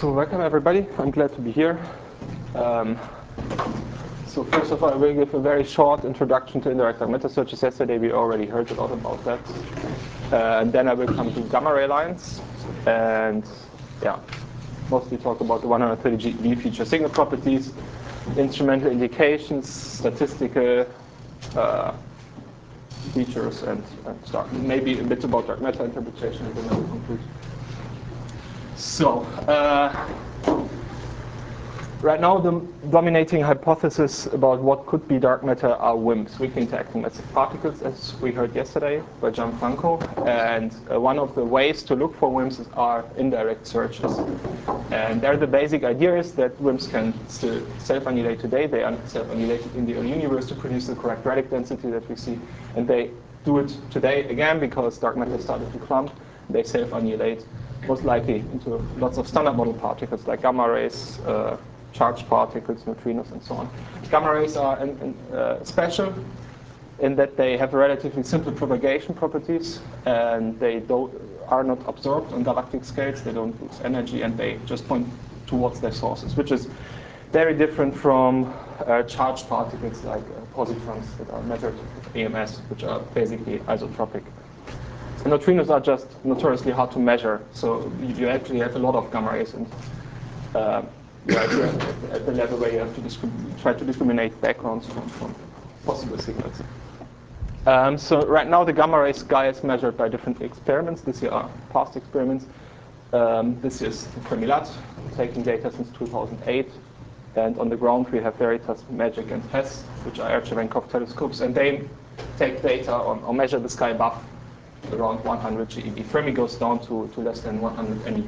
So welcome everybody. I'm glad to be here. So first of all, I will give a very short introduction to indirect dark matter searches. Yesterday we already heard a lot about that. And then I will come to gamma ray lines and mostly talk about the 130 GeV feature signal properties, instrumental indications, statistical features, and maybe a bit about dark matter interpretation, and then I will conclude. So, right now the dominating hypothesis about what could be dark matter are WIMPs, weakly interacting massive particles, as we heard yesterday by Gianfranco. And one of the ways to look for WIMPs are indirect searches. And there the basic idea is that WIMPs can still self-annihilate today. They are self-annihilated in the early universe to produce the correct radical density that we see. And they do it today again because dark matter started to clump. They self-annihilate most likely into lots of standard model particles like gamma rays, charged particles, neutrinos, and so on. Gamma rays are special in that they have relatively simple propagation properties, and they are not absorbed on galactic scales. They don't lose energy, and they just point towards their sources, which is very different from charged particles like positrons that are measured with AMS, which are basically isotropic. Neutrinos are just notoriously hard to measure, so you actually have a lot of gamma rays, and you're at the level where you have to try to discriminate backgrounds from possible signals. So right now the gamma ray sky is measured by different experiments. These are past experiments. This is Fermilab, taking data since 2008. And on the ground we have Veritas, MAGIC, and HESS, which are Air-Cherenkov telescopes, and they take data or measure the sky above around 100 GeV. Fermi goes down to less than 100 MeV.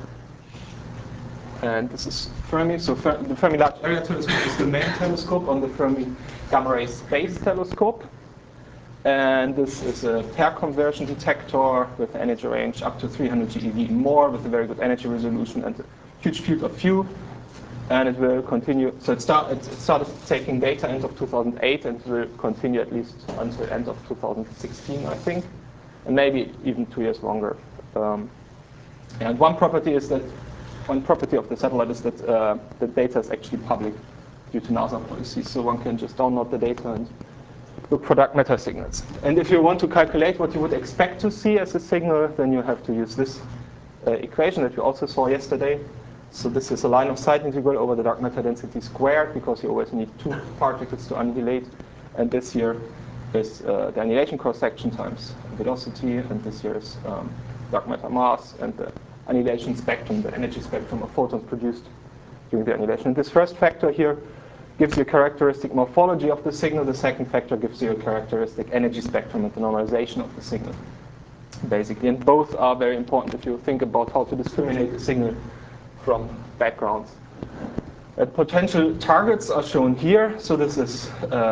And this is Fermi. So the Fermi Large Area Telescope is the main telescope on the Fermi Gamma Ray Space Telescope. And this is a pair conversion detector with an energy range up to 300 GeV more, with a very good energy resolution and a huge field of view. And it will continue. So it started taking data end of 2008 and will continue at least until end of 2016, I think. And maybe even 2 years longer. And one property of the satellite is that the data is actually public due to NASA policies. So one can just download the data and look for dark matter signals. And if you want to calculate what you would expect to see as a signal, then you have to use this equation that you also saw yesterday. So this is a line of sight integral over the dark matter density squared, because you always need two particles to annihilate. And this here is the annihilation cross-section times velocity, and this here is dark matter mass and the annihilation spectrum, the energy spectrum of photons produced during the annihilation. And this first factor here gives you a characteristic morphology of the signal. The second factor gives you a characteristic energy spectrum and the normalization of the signal, basically. And both are very important if you think about how to discriminate the signal from backgrounds. Potential targets are shown here. So this is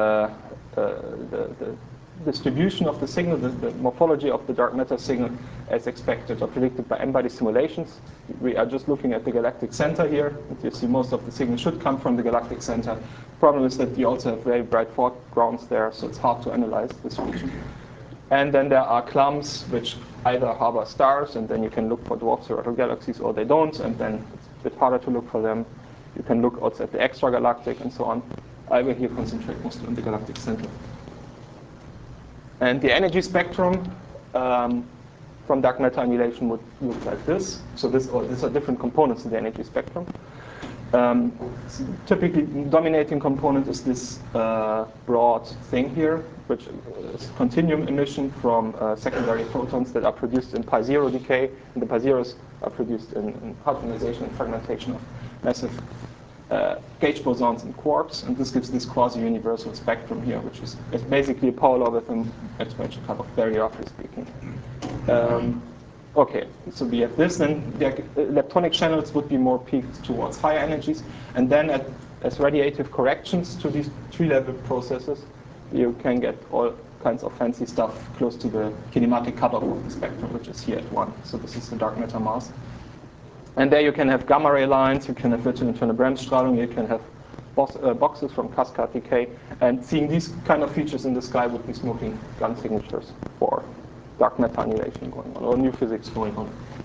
the distribution of the signal, the morphology of the dark matter signal as expected or predicted by M-body simulations. We are just looking at the galactic center here. You see most of the signal should come from the galactic center. The problem is that you also have very bright foregrounds there, so it's hard to analyze this region. And then there are clumps which either harbor stars, and then you can look for dwarf spheroidal galaxies, or they don't, and then it's a bit harder to look for them. You can look also at the extragalactic and so on. I will here concentrate mostly on the galactic center. And the energy spectrum from dark matter annihilation would look like this. So these are different components of the energy spectrum. Typically, dominating component is this broad thing here, which is continuum emission from secondary photons that are produced in pi-zero decay. And the pi-zeros are produced in hadronization and fragmentation of massive gauge bosons and quarks, and this gives this quasi-universal spectrum here, which is basically a power law with an exponential cutoff, very roughly speaking. Okay, so we have this, then the leptonic channels would be more peaked towards higher energies, and then as radiative corrections to these tree-level processes, you can get all kinds of fancy stuff close to the kinematic cutoff of the spectrum, which is here at 1. So this is the dark matter mass. And there you can have gamma ray lines, you can have virtual internal Bremsstrahlung, you can have boxes from cascade decay, and seeing these kind of features in the sky would be smoking gun signatures for dark matter annihilation going on, or new physics going on.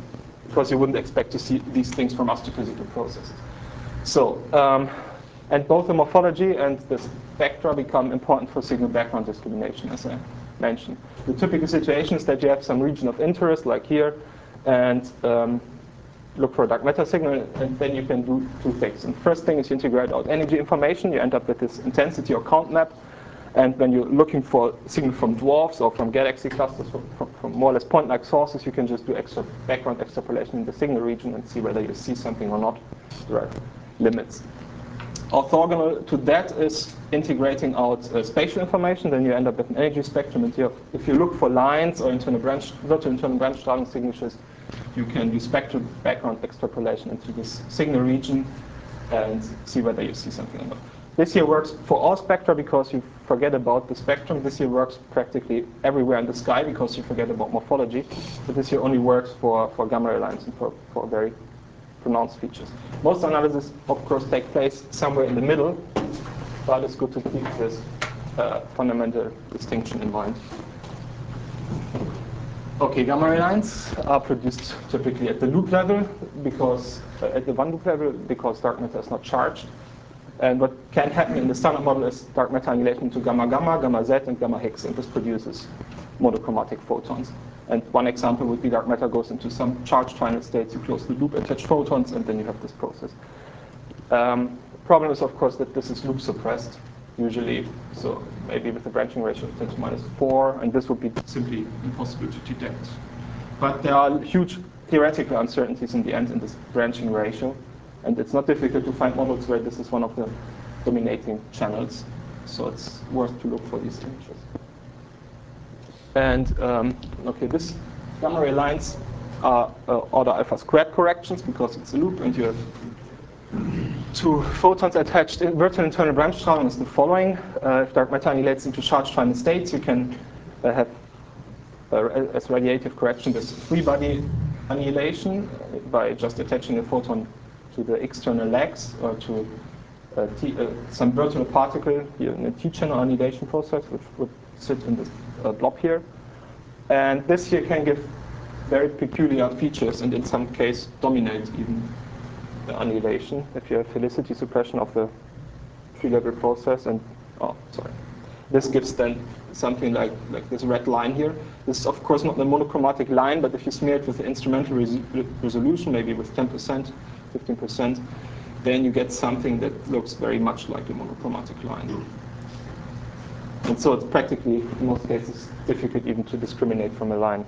because you wouldn't expect to see these things from astrophysical processes. So, and both the morphology and the spectra become important for signal background discrimination, as I mentioned. The typical situation is that you have some region of interest, like here, and look for a dark matter signal, and then you can do two things. And the first thing is you integrate out energy information. You end up with this intensity or count map. And when you're looking for signal from dwarfs or from galaxy clusters, from more or less point-like sources, you can just do extra background extrapolation in the signal region and see whether you see something or not. There are limits. Orthogonal to that is integrating out spatial information. Then you end up with an energy spectrum. And if you look for lines or virtual internal branch stratum signatures, you can do spectral background extrapolation into this signal region and see whether you see something or not. This here works for all spectra because you forget about the spectrum. This here works practically everywhere in the sky because you forget about morphology. But this here only works for gamma ray lines and for very pronounced features. Most analysis, of course, take place somewhere in the middle, but it's good to keep this fundamental distinction in mind. Okay, gamma ray lines are produced typically at the loop level because at the one loop level because dark matter is not charged. And what can happen in the standard model is dark matter annihilation into gamma gamma, gamma z, and gamma Higgs, and this produces monochromatic photons. And one example would be dark matter goes into some charged final states, you close the loop, attach photons, and then you have this process. Problem is, of course, that this is loop suppressed, usually, so maybe with a branching ratio of 10 to minus 4, and this would be simply impossible to detect. But there are huge theoretical uncertainties in the end in this branching ratio. And it's not difficult to find models where this is one of the dominating channels. So it's worth to look for these images. And okay, this gamma ray lines are order alpha squared corrections because it's a loop and you have two photons attached. Virtual internal branch stratum is the following. If dark matter annihilates into charged final states, you can have as radiative correction this free body annihilation by just attaching a photon to the external legs or to some virtual particle here in a T-channel annihilation process, which would sit in this blob here. And this here can give very peculiar features and in some case dominate even the annihilation if you have helicity suppression of the tree-level process. And this gives then something like this red line here. This is of course not the monochromatic line, but if you smear it with the instrumental resolution, maybe with 10%, 15%, then you get something that looks very much like a monochromatic line. And so it's practically, in most cases, difficult even to discriminate from a line.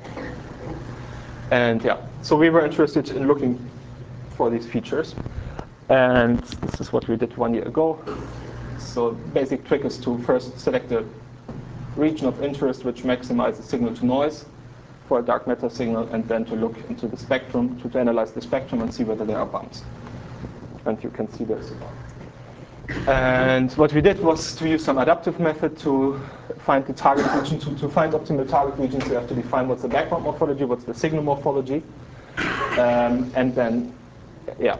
And yeah, so we were interested in looking for these features. And this is what we did 1 year ago. So basic trick is to first select a region of interest which maximizes signal to noise for a dark matter signal, and then to look into the spectrum, to analyze the spectrum and see whether there are bumps. And you can see there's a bump. And what we did was to use some adaptive method to find the target region. To find optimal target regions, you have to define what's the background morphology, what's the signal morphology, and then, yeah,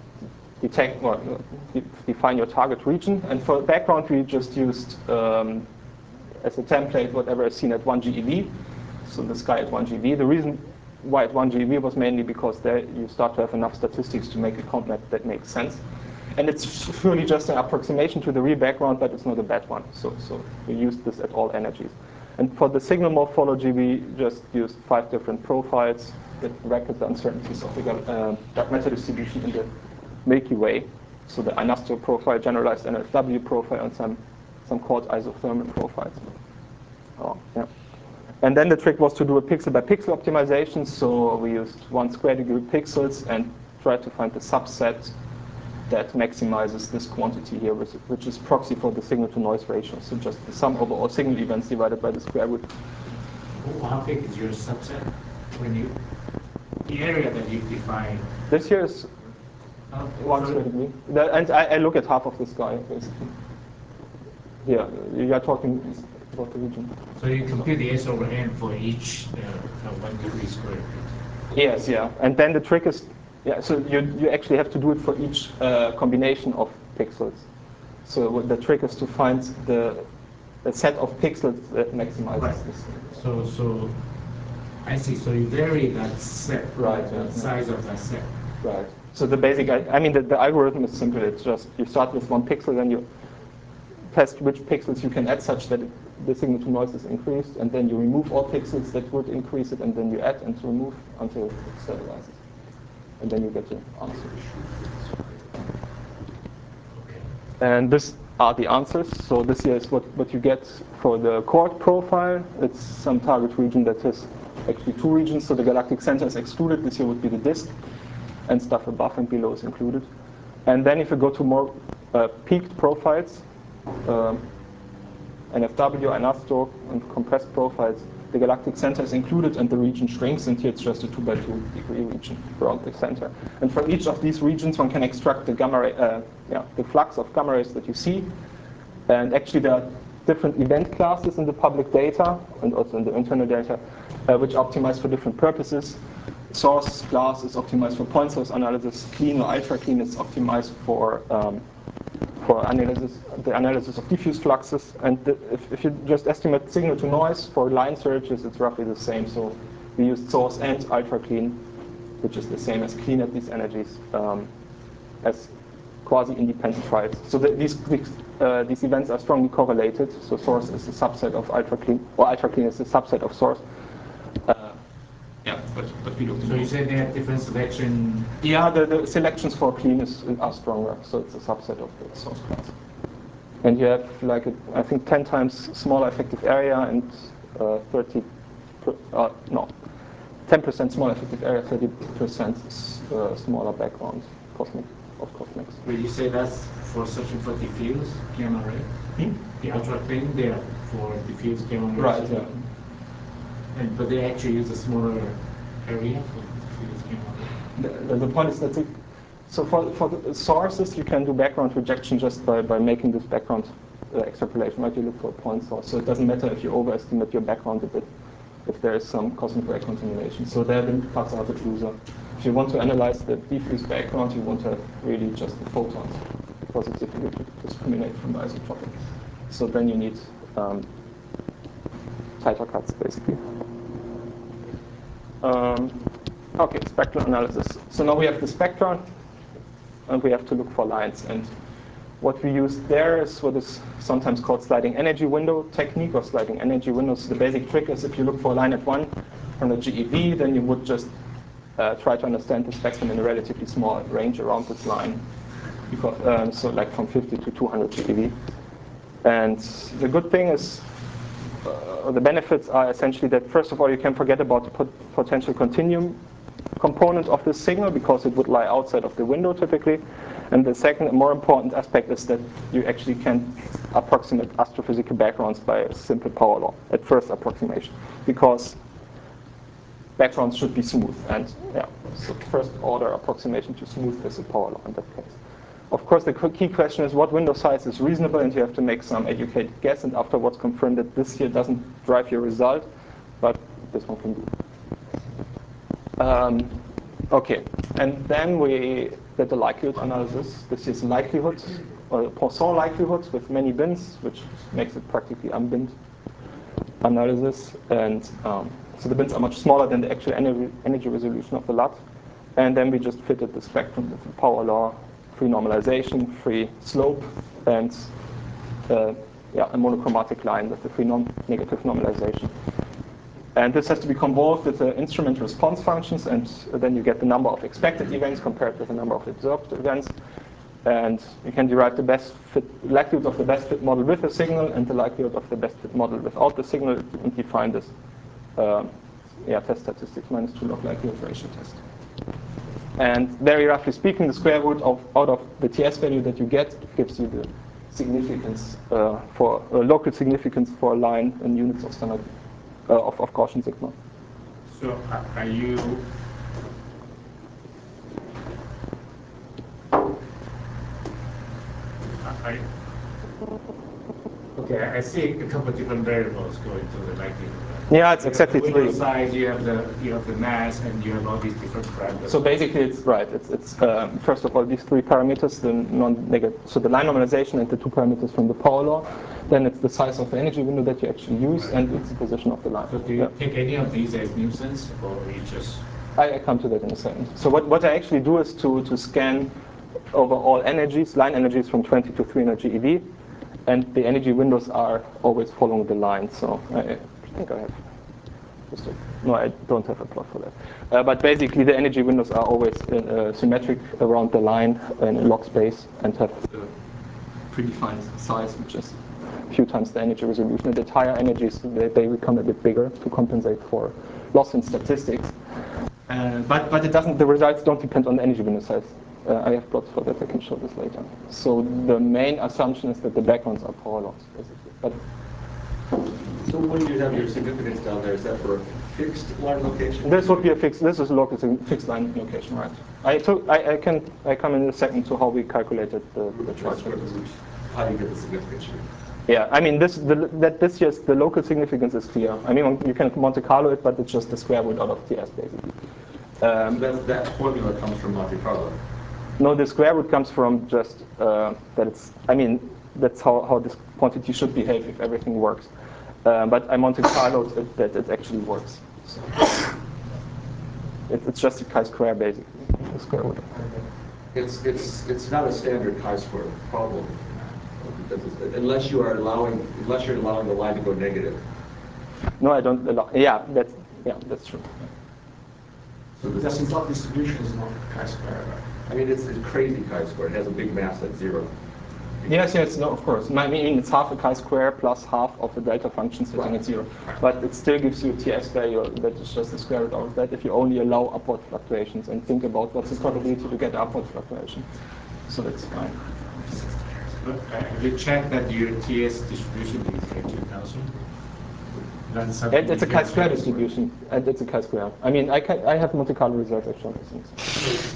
define your target region. And for background, we just used as a template whatever is seen at 1 GeV. So the sky at 1 GeV. The reason why at 1 GeV was mainly because there you start to have enough statistics to make a count map that makes sense. And it's purely just an approximation to the real background, but it's not a bad one. So we used this at all energies. And for the signal morphology, we just used 5 different profiles that record the uncertainties of the dark matter distribution in the Milky Way. So the Einastro profile, generalized NSW profile, and some quad isothermal profiles. Oh, yeah. And then the trick was to do a pixel by pixel optimization. So we used 1 square degree pixels and tried to find the subset that maximizes this quantity here, which is proxy for the signal to noise ratio. So just the sum over all signal events divided by the square root. How big is your subset when the area that you define? This here is 1 square degree. And I look at half of the sky, basically. Here, you are talking about the region. So you compute the S over N for each 1 degree squared. Yes, yeah. And then the trick is, yeah, so you actually have to do it for each combination of pixels. So the trick is to find a set of pixels that maximizes this. So I see. So you vary that set, Right, the yeah. size of that set. Right. So the basic, I mean, the algorithm is simple. It's just you start with one pixel, then you test which pixels you can add such that the signal to noise is increased, and then you remove all pixels that would increase it, and then you add and remove until it stabilizes. And then you get your answer. Okay. And these are the answers. So this here is what you get for the chord profile. It's some target region that has actually two regions. So the galactic center is excluded. This here would be the disk, and stuff above and below is included. And then if you go to more peaked profiles, NFW, NASTO, and compressed profiles, the galactic center is included and the region shrinks, and here it's just a 2 by 2 degree region around the center. And from each of these regions, one can extract the gamma ray, the flux of gamma rays that you see. And actually, there are different event classes in the public data and also in the internal data, which optimize for different purposes. Source class is optimized for point source analysis. Clean or ultra clean is optimized for analysis, the analysis of diffuse fluxes. And if you just estimate signal to noise for line searches, it's roughly the same. So we used source and ultra clean, which is the same as clean at these energies, as quasi-independent files. So these events are strongly correlated. So source is a subset of ultra clean, or ultra clean is a subset of source. But we looked. So you said they have different selection? Yeah, the selections for clean are stronger, so it's a subset of the source class. And you have like I think 10 times smaller effective area and 10% smaller effective area, 30% smaller background of cosmics. But you say that's for searching for diffuse gamma ray? The ultra clean, they are for diffuse gamma ray. Right. Yeah. But they actually use a smaller area for diffuse gamma ray. The point is that so for the sources, you can do background rejection just by making this background extrapolation. Right? You look for a point source, so it doesn't matter if you overestimate your background a bit, if there is some cosmic ray contamination. So there the parts are a bit looser. If you want to analyze the diffuse background, you want to have really just the photons, because it's difficult to discriminate from the isotropic. So then you need tighter cuts, basically. Okay, spectral analysis. So now we have the spectrum, and we have to look for lines. And what we use there is what is sometimes called sliding energy window technique, or sliding energy windows. The basic trick is if you look for a line at 100 GeV, then you would just try to understand the spectrum in a relatively small range around this line, because, so like from 50 to 200 GeV. And the good thing is, the benefits are essentially that, first of all, you can forget about the potential continuum component of this signal, because it would lie outside of the window typically. And the second, more important aspect is that you actually can approximate astrophysical backgrounds by a simple power law at first approximation, because backgrounds should be smooth. And yeah, so first order approximation to smooth is a power law in that case. Of course, the key question is what window size is reasonable, and you have to make some educated guess, and afterwards confirm that this here doesn't drive your result, but this one can do. Okay, and then we did the likelihood analysis. This is likelihood, or Poisson likelihood with many bins, which makes it practically unbinned analysis. And so the bins are much smaller than the actual energy resolution of the LUT. And then we just fitted the spectrum with the power law, free normalization, free slope, and a monochromatic line with the free negative normalization. And this has to be convolved with the instrument response functions, and then you get the number of expected events compared with the number of observed events. And you can derive the best fit, likelihood of the best fit model with the signal and the likelihood of the best fit model without the signal, and define this test statistics minus 2 log likelihood ratio test. And very roughly speaking, the square root out of the TS value that you get gives you the significance for local significance for a line in units of standard of Gaussian sigma. So are you Okay, I see a couple of different variables going to the likelihood. Yeah, it's exactly the three. window size, you have the mass, and you have all these different parameters. So basically, it's right. It's first of all these three parameters: the non-negative, so the line normalization, and the two parameters from the power law. Then it's the size of the energy window that you actually use, Right. and it's the position of the line. So do you take any of these as nuisance, or you just? I come to that in a second. So what I actually do is to scan over all energies, line energies from 20 to 300 GeV, and the energy windows are always following the line. So I think I have. No, I don't have a plot for that. But basically, the energy windows are always symmetric around the line in log space and have the predefined size, which is a few times the energy resolution. And at higher energies, they become a bit bigger to compensate for loss in statistics. But it doesn't. The results don't depend on the energy window size. I have plots for that. I can show this later. So the main assumption is that the backgrounds are power laws, basically. But so when you have your significance down there, is that for a fixed line location? this would be a fixed. This is a fixed line location, right? I come in a second to how we calculated the charge. How do you get the significance? Yeah, I mean this year's the local significance is clear. I mean you can Monte Carlo it, but it's just the square root out of TS basically. So that formula comes from Monte Carlo. No, the square root comes from just that it's. I mean that's how this quantity should behave if everything works. But I Monte Carlo that it actually works. So it's just a chi-square basically. The square root. It's not a standard chi-square problem. Unless you're allowing the line to go negative. No, I don't allow. Yeah, that's true. So the asymptotic distribution is not chi-square, right? I mean, it's a crazy chi-square. It has a big mass at 0. Yes, no, of course. I mean, it's half a chi-square plus half of the delta function sitting at 0. But it still gives you a TS value that is just the square root of that if you only allow upward fluctuations and think about what's the probability to get upward fluctuation. So that's fine. But have you checked that your TS distribution is 2000? It's a chi-square distribution, and it's a chi-square. I mean, I have Monte Carlo results I've shown these things.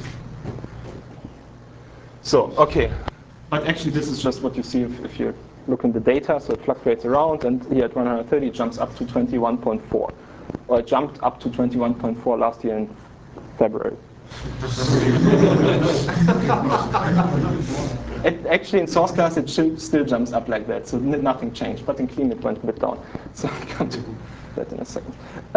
So, okay. But actually, this is just what you see if you look in the data. So it fluctuates around, and here at 130, it jumps up to 21.4. Or it jumped up to 21.4 last year in February. Actually, in source class, it still jumps up like that, so nothing changed. But in clean, it went a bit down. So I'll come to that in a second.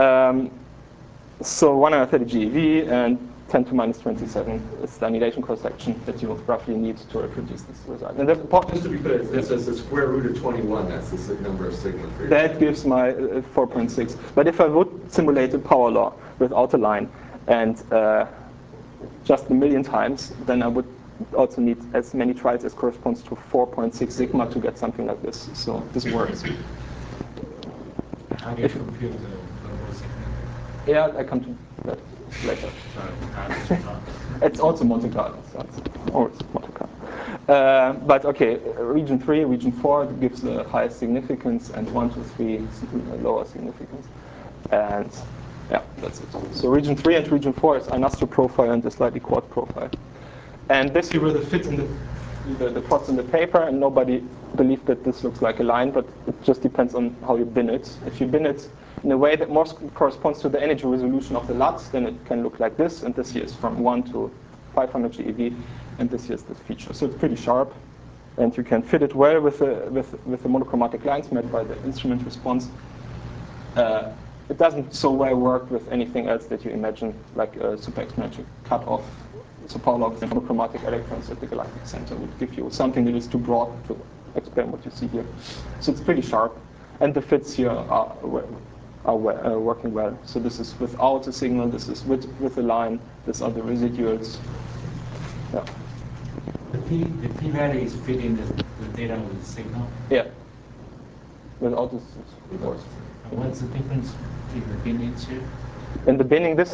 So 130 GeV and 10 to minus 27 is the annihilation cross-section that you roughly need to reproduce this result. And just to be clear, this is the square root of 21. That's the number of sigma. That gives my 4.6. But if I would simulate a power law without a line and just a million times, then I would also need as many tries as corresponds to 4.6 sigma to get something like this. So this works. How do you compute the global significance? Yeah, I come to that later. Sorry, it's also Monte Carlo. So it's always Monte Carlo. But okay, region 3, region 4 gives the highest significance, and 1 to 3 lower significance. And yeah, that's it. So region 3 and region 4 is an astro profile and a slightly quad profile. And this here were the fit in the plots in the paper, and nobody believed that this looks like a line, but it just depends on how you bin it. If you bin it in a way that more corresponds to the energy resolution of the LUTs, then it can look like this, and this here is from 1 to 500 GeV, and this here is this feature. So it's pretty sharp, and you can fit it well with the monochromatic lines made by the instrument response. It doesn't so well work with anything else that you imagine, like a super exponential cutoff. So power laws and monochromatic electrons at the galactic center would give you something that is too broad to explain what you see here. So it's pretty sharp, and the fits here are working well. So this is without a signal, this is with a line, these are the residuals. Yeah. The p-value is fitting the data with the signal? Yeah. Without this, of course. What's the difference between the binnings here? In the binning, this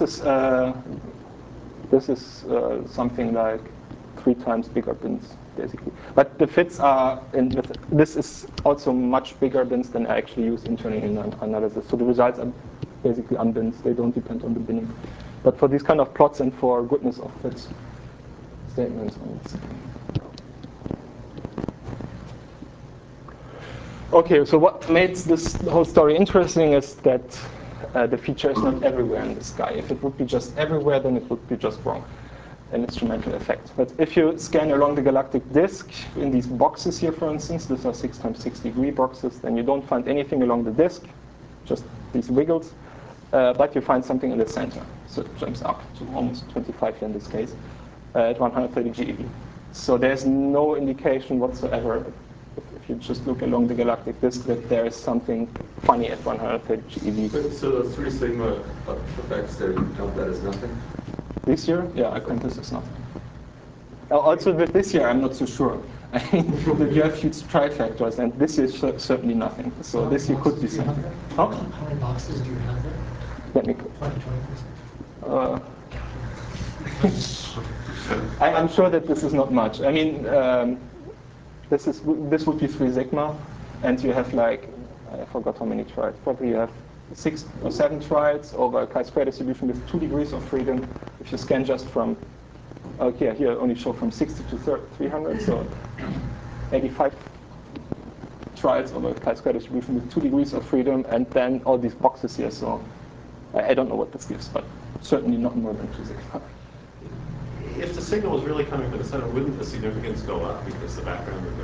is something like 3 times bigger bins, basically. But the fits are, this is also much bigger bins than I actually use internally in analysis. So the results are basically unbins. They don't depend on the binning. But for these kind of plots and for goodness of fit statements, Okay, so what makes this whole story interesting is that the feature is not everywhere in the sky. If it would be just everywhere, then it would be just wrong, an instrumental effect. But if you scan along the galactic disk, in these boxes here, for instance, these are 6 times 6 degree boxes, then you don't find anything along the disk, just these wiggles, but you find something in the center. So it jumps up to almost 25 here in this case, at 130 GeV. So there's no indication whatsoever, if you just look along the galactic disk, that there is something funny at 130 GeV. So those 3 sigma effects there, you count that as nothing? This year? Yeah, I count this as nothing. Also with this year, I'm not so sure. I mean, you have huge trifactors, and this is certainly nothing. So this year could be something. How many boxes do you have there? Let me. 20%. I'm sure that this is not much. I mean, this would be 3 sigma, and you have like, I forgot how many trials. Probably you have 6 or 7 trials over a chi-square distribution with 2 degrees of freedom. If you scan just from, okay, here I only show from 60 to 300, so 85 trials over a chi-square distribution with 2 degrees of freedom, and then all these boxes here. So I don't know what this gives, but certainly not more than 2 sigma. If the signal was really coming from the center, wouldn't the significance go up because the background would go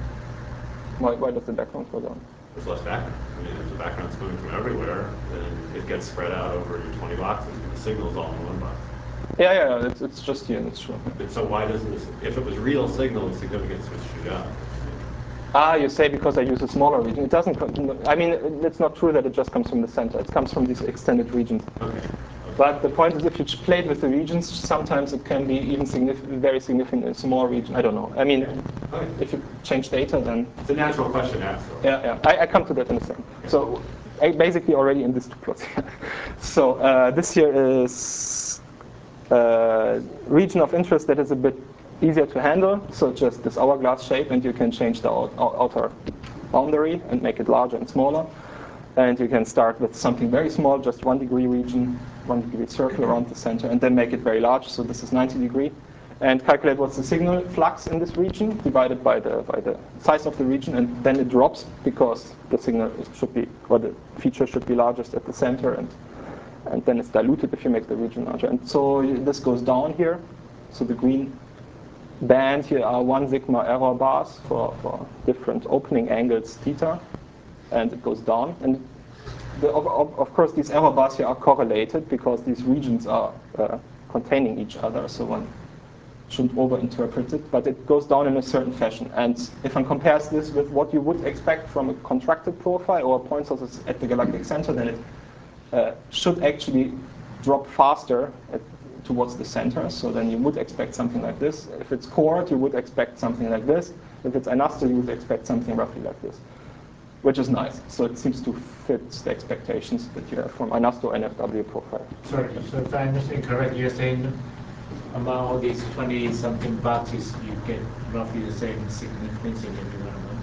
down? Why does the background go down? There's less background. I mean, if the background's coming from everywhere, then it gets spread out over your 20 boxes, and the signal's all in one box. Yeah, it's just here, that's true. And so why doesn't this, if it was real signal, the significance would shoot up? You say because I use a smaller region. It doesn't I mean, it's not true that it just comes from the center. It comes from these extended regions. Okay. But the point is, if you play with the regions, sometimes it can be even very significant in a small region. I don't know. I mean, if you change data, then... It's a natural question to ask. Yeah. I come to that in a second. So basically already in these 2 plots. So this here is a region of interest that is a bit easier to handle. So just this hourglass shape, and you can change the outer boundary and make it larger and smaller. And you can start with something very small, just 1 degree region, 1 degree circle around the center, and then make it very large. So this is 90 degree. And calculate what's the signal flux in this region divided by the size of the region, and then it drops because the signal should be, or the feature should be largest at the center, and then it's diluted if you make the region larger. And so this goes down here. So the green band here are 1 sigma error bars for different opening angles theta. And it goes down. And of course, these error bars here are correlated because these regions are containing each other, so one shouldn't overinterpret it, but it goes down in a certain fashion. And if one compares this with what you would expect from a contracted profile or a point source at the galactic center, then it should actually drop faster towards the center. So then you would expect something like this. If it's cored, you would expect something like this. If it's anastal, you would expect something roughly like this, which is nice. So it seems to fit the expectations that you have from anasto NFW profile. Sorry, so if I understand correctly, you're saying among all these 20-something boxes, you get roughly the same significance in every one of them?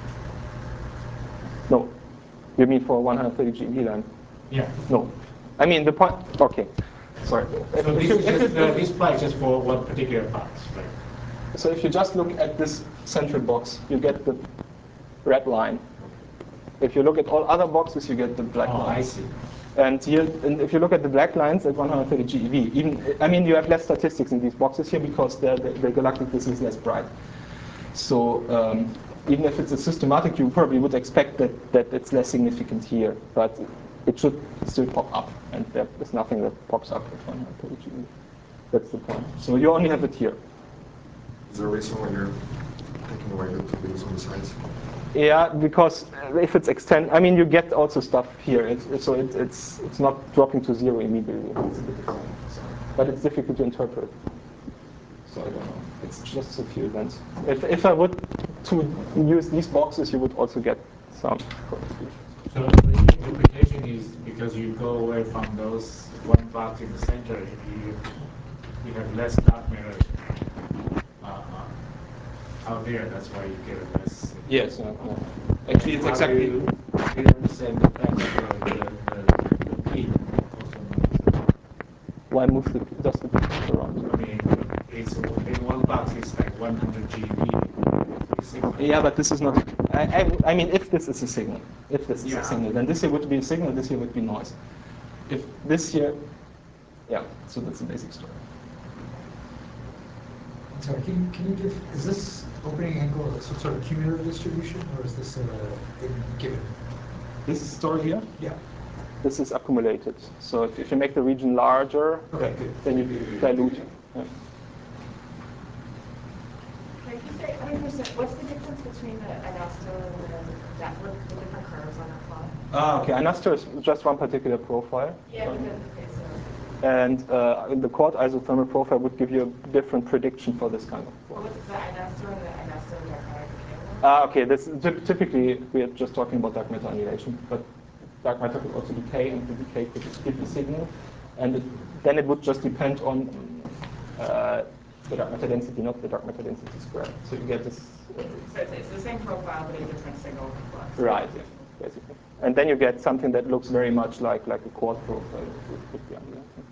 No. You mean for 130 GeV line? Yeah. No. I mean, the point... Okay. Sorry. So this applies just for one particular box, right? So if you just look at this central box, you get the red line. If you look at all other boxes, you get the black line. Oh, I see. And here, and if you look at the black lines at 130 GeV, even, I mean, you have less statistics in these boxes here because the galactic disk is less bright. So even if it's a systematic, you probably would expect that it's less significant here, but it should still pop up, and there is nothing that pops up at 130 GeV. That's the point. So you only have it here. Is there a reason why you're taking away the wheels on the sides? Yeah, because if it's I mean, you get also stuff here, it's not dropping to 0 immediately. But it's difficult to interpret. So I don't know. It's just a few events. If I would to use these boxes, you would also get some. So the interpretation is because you go away from those one box in the center, you have less dark matter out there. That's why you get a less. Yes. Actually, it's exactly. You understand the fact that the peak also. Why move does the picture around? I mean, it's in one box it's like 100 GeV. signal. Yeah, but this is not. I mean, if this is a signal, a signal, then this here would be a signal. This here would be noise. If this here, yeah. So that's the basic story. Sorry, can you give, is this opening angle some sort of cumulative distribution, or is this given? This story here. Yeah. This is accumulated. So if you make the region larger, Okay, good. then you dilute it. Yeah. Can you say, I don't understand, what's the difference between the anasto and the different curves on that plot? Okay, anasto is just one particular profile. Yeah, because, okay, so. And the quad isothermal profile would give you a different prediction for this kind of plot. What's the anasto and the anasto decay? Okay, this typically we are just talking about dark matter annihilation, but dark matter could also decay, and the decay could give the signal, and then it would just depend on the dark matter density, not the dark matter density squared. So you get this. So it's the same profile, but a different signal flux. Right, yeah, basically. And then you get something that looks very much like a quad profile. Would be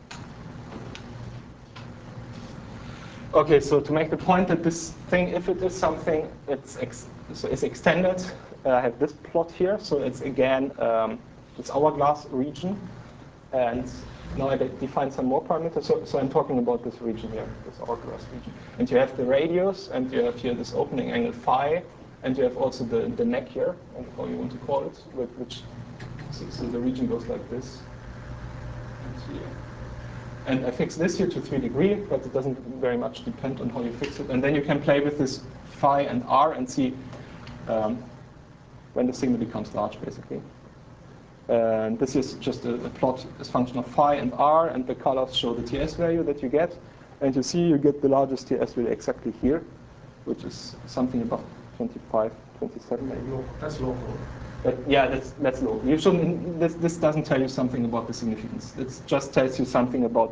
okay, so to make the point that this thing, if it is something, it's extended. I have this plot here, so it's again this hourglass region, and now I define some more parameters. So I'm talking about this region here, this hourglass region, and you have the radius, and you have here this opening angle phi, and you have also the neck here, and how you want to call it, which so the region goes like this, and here. And I fix this here to 3 degrees, but it doesn't very much depend on how you fix it. And then you can play with this phi and r and see when the signal becomes large, basically. And this is just a plot as function of phi and r, and the colors show the TS value that you get. And you see you get the largest TS value exactly here, which is something above 25, 27 maybe. That's local. But yeah, that's low. You shouldn't. This doesn't tell you something about the significance. It just tells you something about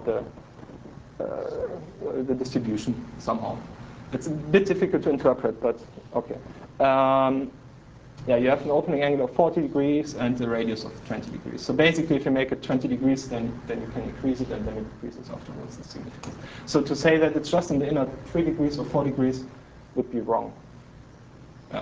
the distribution somehow. It's a bit difficult to interpret, but okay. Yeah, you have an opening angle of 40 degrees and a radius of 20 degrees. So basically, if you make it 20 degrees, then you can increase it, and then it decreases afterwards. The significance. So to say that it's just in the inner 3 degrees or 4 degrees would be wrong. Yeah.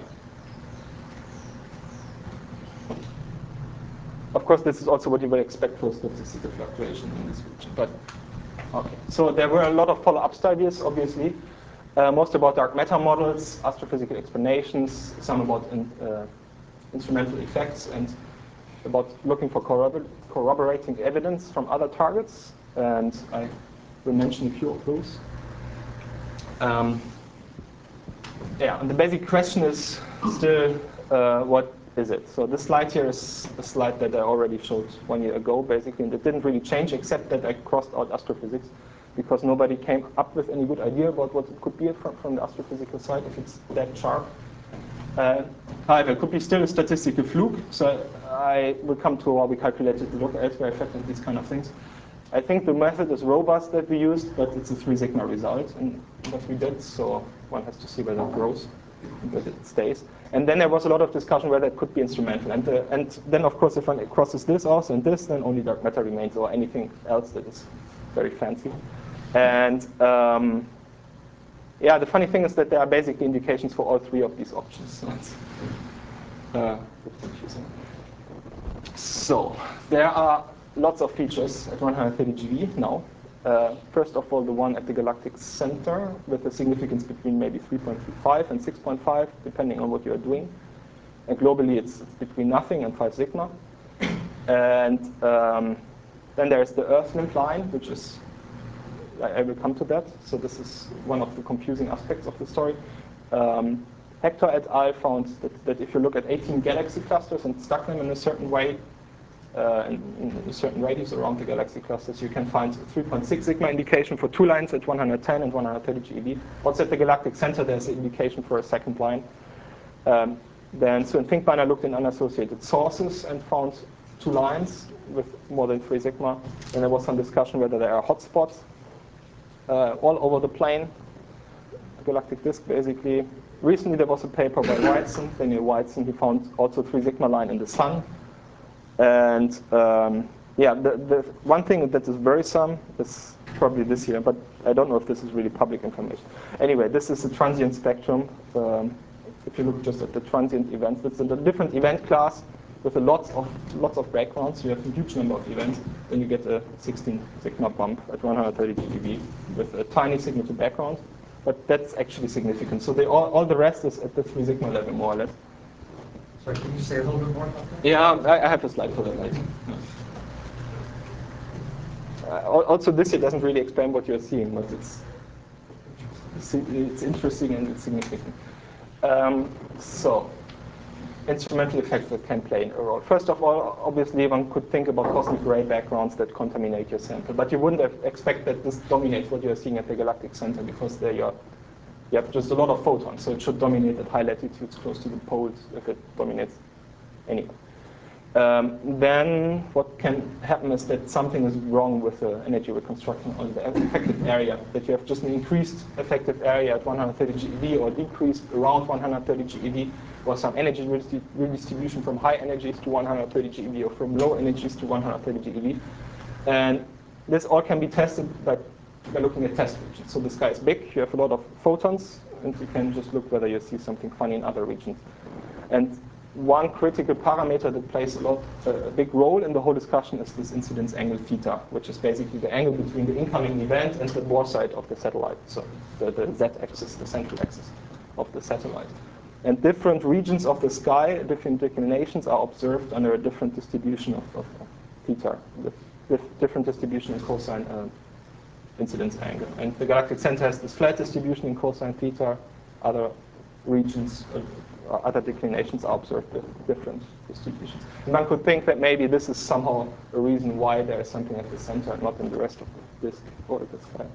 Of course, this is also what you would expect for statistical fluctuation in this region. But okay, so there were a lot of follow-up studies, obviously, most about dark matter models, astrophysical explanations, some about instrumental effects, and about looking for corroborating evidence from other targets. And I will mention a few of those. Yeah, and the basic question is still what is it? So this slide here is a slide that I already showed 1 year ago, basically, and it didn't really change except that I crossed out astrophysics because nobody came up with any good idea about what it could be from the astrophysical side if it's that sharp. However, it could be still a statistical fluke, so I will come to how we calculated the local elsewhere effect and these kind of things. I think the method is robust that we used, but it's a 3 sigma result in what we did, so one has to see whether it grows and whether it stays. And then there was a lot of discussion whether it could be instrumental. And then, of course, if one crosses this also and this, then only dark matter remains, or anything else that is very fancy. And yeah, the funny thing is that there are basically indications for all 3 of these options. So it's a bit confusing. So there are lots of features at 130 GeV now. First of all, the one at the galactic center with a significance between maybe 3.35 and 6.5, depending on what you are doing. And globally, it's between nothing and 5 sigma. And then there's the Earth limb line, which is, I will come to that. So this is one of the confusing aspects of the story. Hector et al. Found that if you look at 18 galaxy clusters and stack them in a certain way, in a certain radius around the galaxy clusters, you can find 3.6 sigma indication for 2 lines at 110 and 130 GeV. Also at the galactic center, there's an indication for a second line. Then, so in ThinkBind, I looked in unassociated sources and found 2 lines with more than 3 sigma. And there was some discussion whether there are hotspots all over the plane, galactic disk, basically. Recently, there was a paper by Whiteson, Daniel Whiteson. He found also 3 sigma line in the sun. And yeah, the one thing that is worrisome is probably this here, but I don't know if this is really public information. Anyway, this is a transient spectrum if you look just at the transient events. It's a different event class with lots of backgrounds. You have a huge number of events. Then you get a 16 sigma bump at 130 GeV with a tiny sigma to background. But that's actually significant. So all the rest is at the 3 sigma level, more or less. Sorry, can you say a little bit more about that? Yeah, I have a slide for that later. Also, this here doesn't really explain what you're seeing, but it's interesting and it's significant. So, instrumental effects that can play a role. First of all, obviously, one could think about cosmic ray backgrounds that contaminate your sample, but you wouldn't expect that this dominates what you're seeing at the galactic center, because there you have just a lot of photons, so it should dominate at high latitudes close to the poles if it dominates anyway. Then what can happen is that something is wrong with the energy reconstruction on the effective area, that you have just an increased effective area at 130 GeV or decreased around 130 GeV, or some energy redistribution from high energies to 130 GeV or from low energies to 130 GeV. And this all can be tested by looking at test regions. So the sky is big, you have a lot of photons, and you can just look whether you see something funny in other regions. And one critical parameter that plays a big role in the whole discussion is this incidence angle theta, which is basically the angle between the incoming event and the bore side of the satellite. So the z-axis, the central axis of the satellite. And different regions of the sky, different declinations are observed under a different distribution of theta, with different distribution in cosine incidence angle. And the galactic center has this flat distribution in cosine theta. Other regions, other declinations are observed with different distributions. And one could think that maybe this is somehow a reason why there is something at the center and not in the rest of the disk or the sky.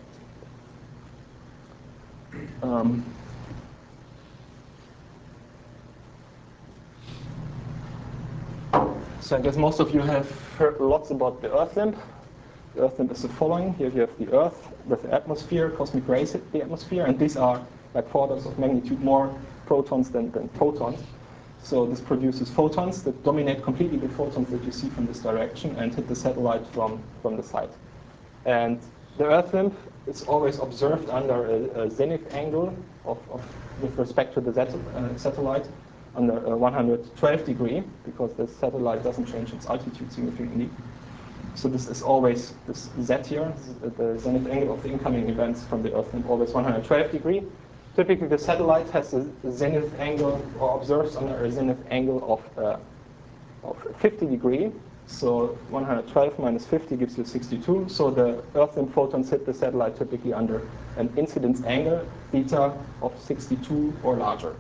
So I guess most of you have heard lots about the Earth limb. The Earth limb is the following. Here you have the Earth with the atmosphere, cosmic rays hit the atmosphere, and these are like 4 orders of magnitude more protons than photons. So this produces photons that dominate completely the photons that you see from this direction and hit the satellite from the side. And the Earth limb is always observed under a zenith angle with respect to the satellite under 112 degree, because the satellite doesn't change its altitude significantly. So this is always this z here, the zenith angle of the incoming events from the Earth limb, always 112 degree. Typically, the satellite has a zenith angle, or observes under a zenith angle of 50 degree. So 112 minus 50 gives you 62. So the Earth limb photons hit the satellite typically under an incidence angle, theta, of 62 or larger,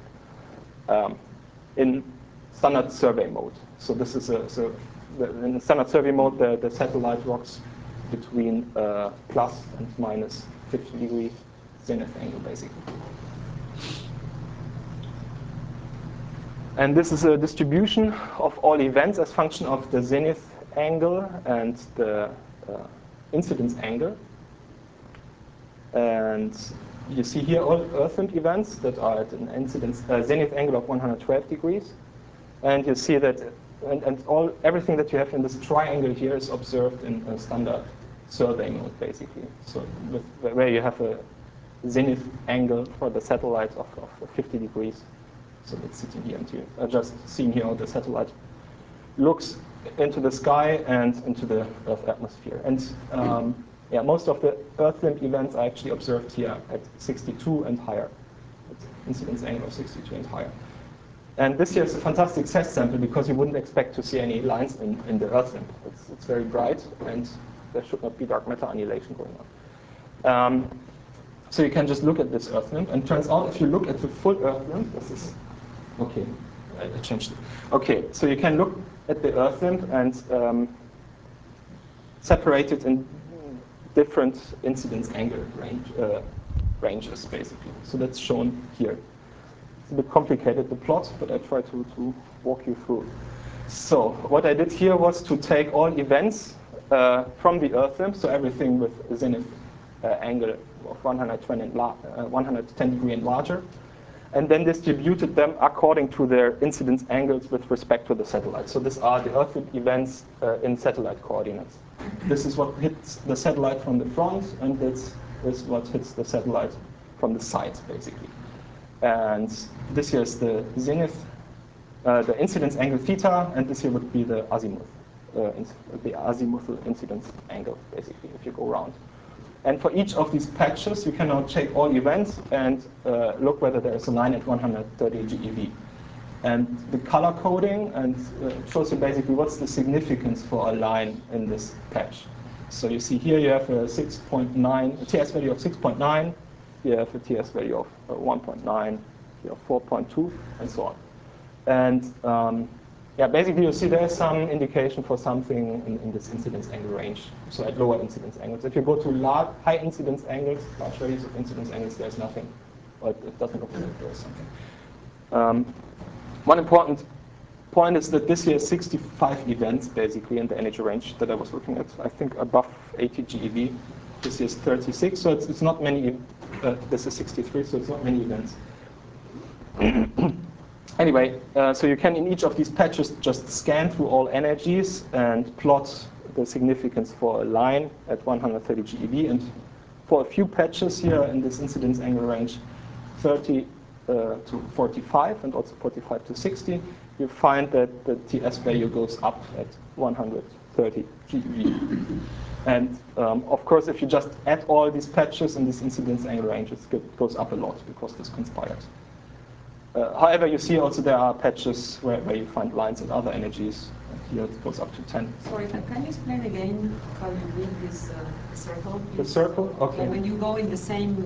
in standard survey mode. So this is in the standard survey mode, the satellite rocks between plus and minus 50 degree zenith angle, basically. And this is a distribution of all events as function of the zenith angle and the incidence angle. And you see here all Earth limb events that are at an zenith angle of 112 degrees. And you see that everything that you have in this triangle here is observed in a standard survey mode, basically. So where you have a zenith angle for the satellite of 50 degrees. So that's sitting here, and you're just seeing here how the satellite looks into the sky and into the Earth atmosphere. And most of the Earth limb events are actually observed here at 62 and higher. It's incidence angle of 62 and higher. And this here is a fantastic test sample because you wouldn't expect to see any lines in the Earth limb. It's very bright, and there should not be dark matter annihilation going on. So you can just look at this Earth limb, and it turns out if you look at the full Earth limb, this is okay. I changed it. Okay, so you can look at the Earth limb and separate it in different incidence angle ranges, basically. So that's shown here. It's a bit complicated, the plot, but I try to walk you through. So what I did here was to take all events from the Earth limb, so everything with a zenith angle of 110 degree and larger, and then distributed them according to their incidence angles with respect to the satellite. So these are the Earth limb events in satellite coordinates. This is what hits the satellite from the front, and this is what hits the satellite from the side, basically. And this here is the zenith, the incidence angle theta, and this here would be the azimuth, the azimuthal incidence angle, basically, if you go around. And for each of these patches, you can now check all events and look whether there is a line at 130 GeV. And the color coding and shows you basically what's the significance for a line in this patch. So you see here you have a 6.9, a TS value of 6.9, you have a TS value of 1.9, you have 4.2, and so on. And yeah, basically you see there's some indication for something in this incidence angle range, so at lower incidence angles. If you go to high incidence angles, large values of incidence angles, there's nothing, but it doesn't look like there's something. One important point is that this year is 65 events basically in the energy range that I was looking at. I think above 80 GeV. This year is 36, so it's not many. This is 63, so it's not many events. Anyway, so you can in each of these patches just scan through all energies and plot the significance for a line at 130 GeV. And for a few patches here in this incidence angle range, 30 to 45 and also 45 to 60, you find that the TS value goes up at 130 GeV. And of course, if you just add all these patches in this incidence angle range, it goes up a lot because this conspires. However, you see also there are patches where you find lines at other energies. And here it goes up to 10. Sorry, can you explain again how you read this circle? The circle? Okay. When you go in the same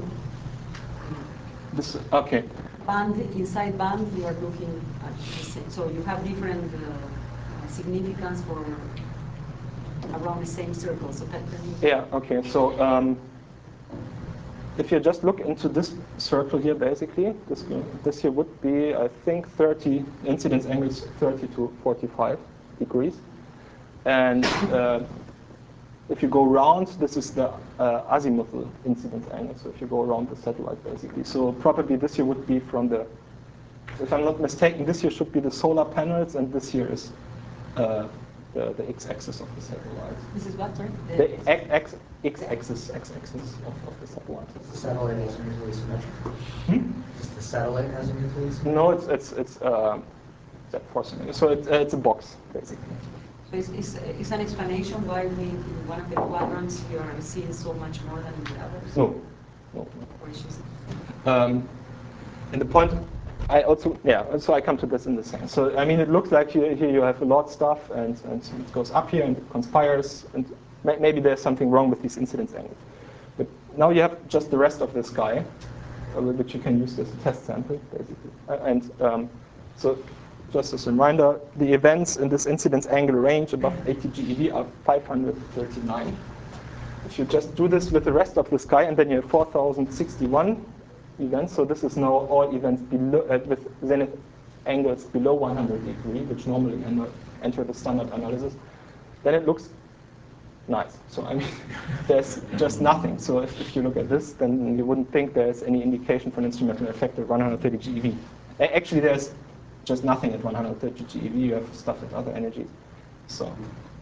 okay. band, inside band, you are looking at the same. So you have different significance for around the same circle. So can you? Yeah, okay. So if you just look into this circle here, basically, this here would be, I think, 30 incidence angles, 30 to 45 degrees. And if you go around, this is the azimuthal incidence angle. So if you go around the satellite, basically. So probably this here would be from the, if I'm not mistaken, this here should be the solar panels, and this here is the x-axis of the satellite. This is what, sorry? The x-axis of the satellite. The satellite azimuthally symmetrical. Is the satellite azimuthally symmetrical? No, it's so it's a box, basically. So it's an explanation why we, in one of the quadrants, you are seeing so much more than in the others? No. Or it's just... And the point, so I come to this in the second. So, I mean, it looks like here you have a lot of stuff, and it goes up here, and it conspires, and maybe there's something wrong with these incidence angles. But now you have just the rest of the sky, which you can use as a test sample, basically. And so, just as a reminder, the events in this incidence angle range above 80 GeV are 539. If you just do this with the rest of the sky, and then you have 4,061 events, so this is now all events below, with zenith angles below 100 degree, which normally enter the standard analysis, then it looks nice. So I mean, there's just nothing. So if you look at this, then you wouldn't think there's any indication for an instrumental effect at 130 GeV. Actually, there's just nothing at 130 GeV. You have stuff at other energies. So,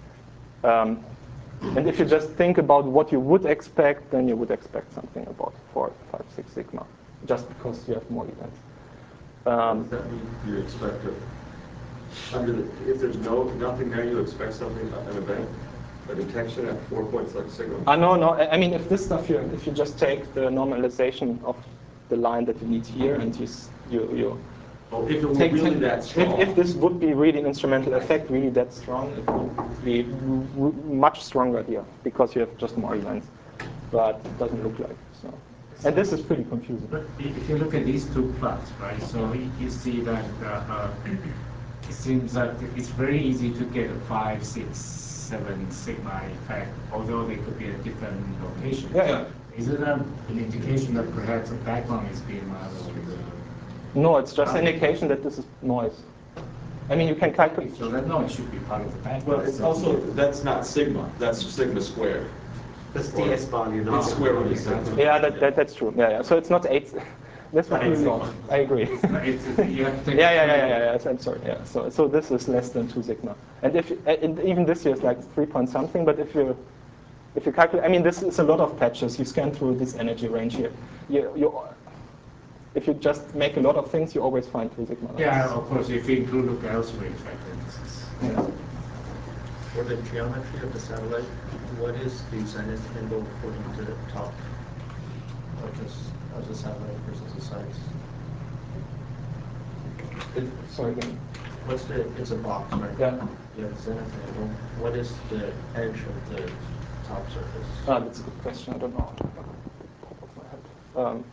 and if you just think about what you would expect, then you would expect something about 4, 5, 6 sigma, just because you have more events. Does that mean you expect if there's nothing there, you expect something, an event, a detection at 4.6 sigma? No. I mean, if this stuff here, if you just take the normalization of the line that you need here, and you if it were really that strong. If this would be really an instrumental effect, really that strong, it would be much stronger here, because you have just more events. But it doesn't look like so. And this is pretty confusing. But if you look at these two plots, right, so you see that it seems that it's very easy to get a 5, 6, 7 sigma effect, although they could be at different locations. Yeah. Is it an indication that perhaps a background is being modeled? No, it's just an indication that this is noise. I mean, you can calculate. So that noise should be part of the background. Well, it's also, that's not sigma, that's sigma squared. That's TS value, not It's square root of sigma. Yeah, that's true. Yeah. So it's not 8. This one is not. I agree. Yeah. I'm sorry. Yeah. So this is less than 2 sigma. And even this here is like 3 point something. But if you calculate, I mean, this is a lot of patches. You scan through this energy range here. if you just make a lot of things, you always find 3 sigma lines. Yeah, of course, if you include the Gauss-Ray effect, this is. Yeah. For the geometry of the satellite, what is the sinus angle according to the top of the satellite versus the sides? Sorry again. It's a box, right? Yeah. Yeah, the zenith angle. What is the edge of the top surface? That's a good question. I don't know. Top of my head.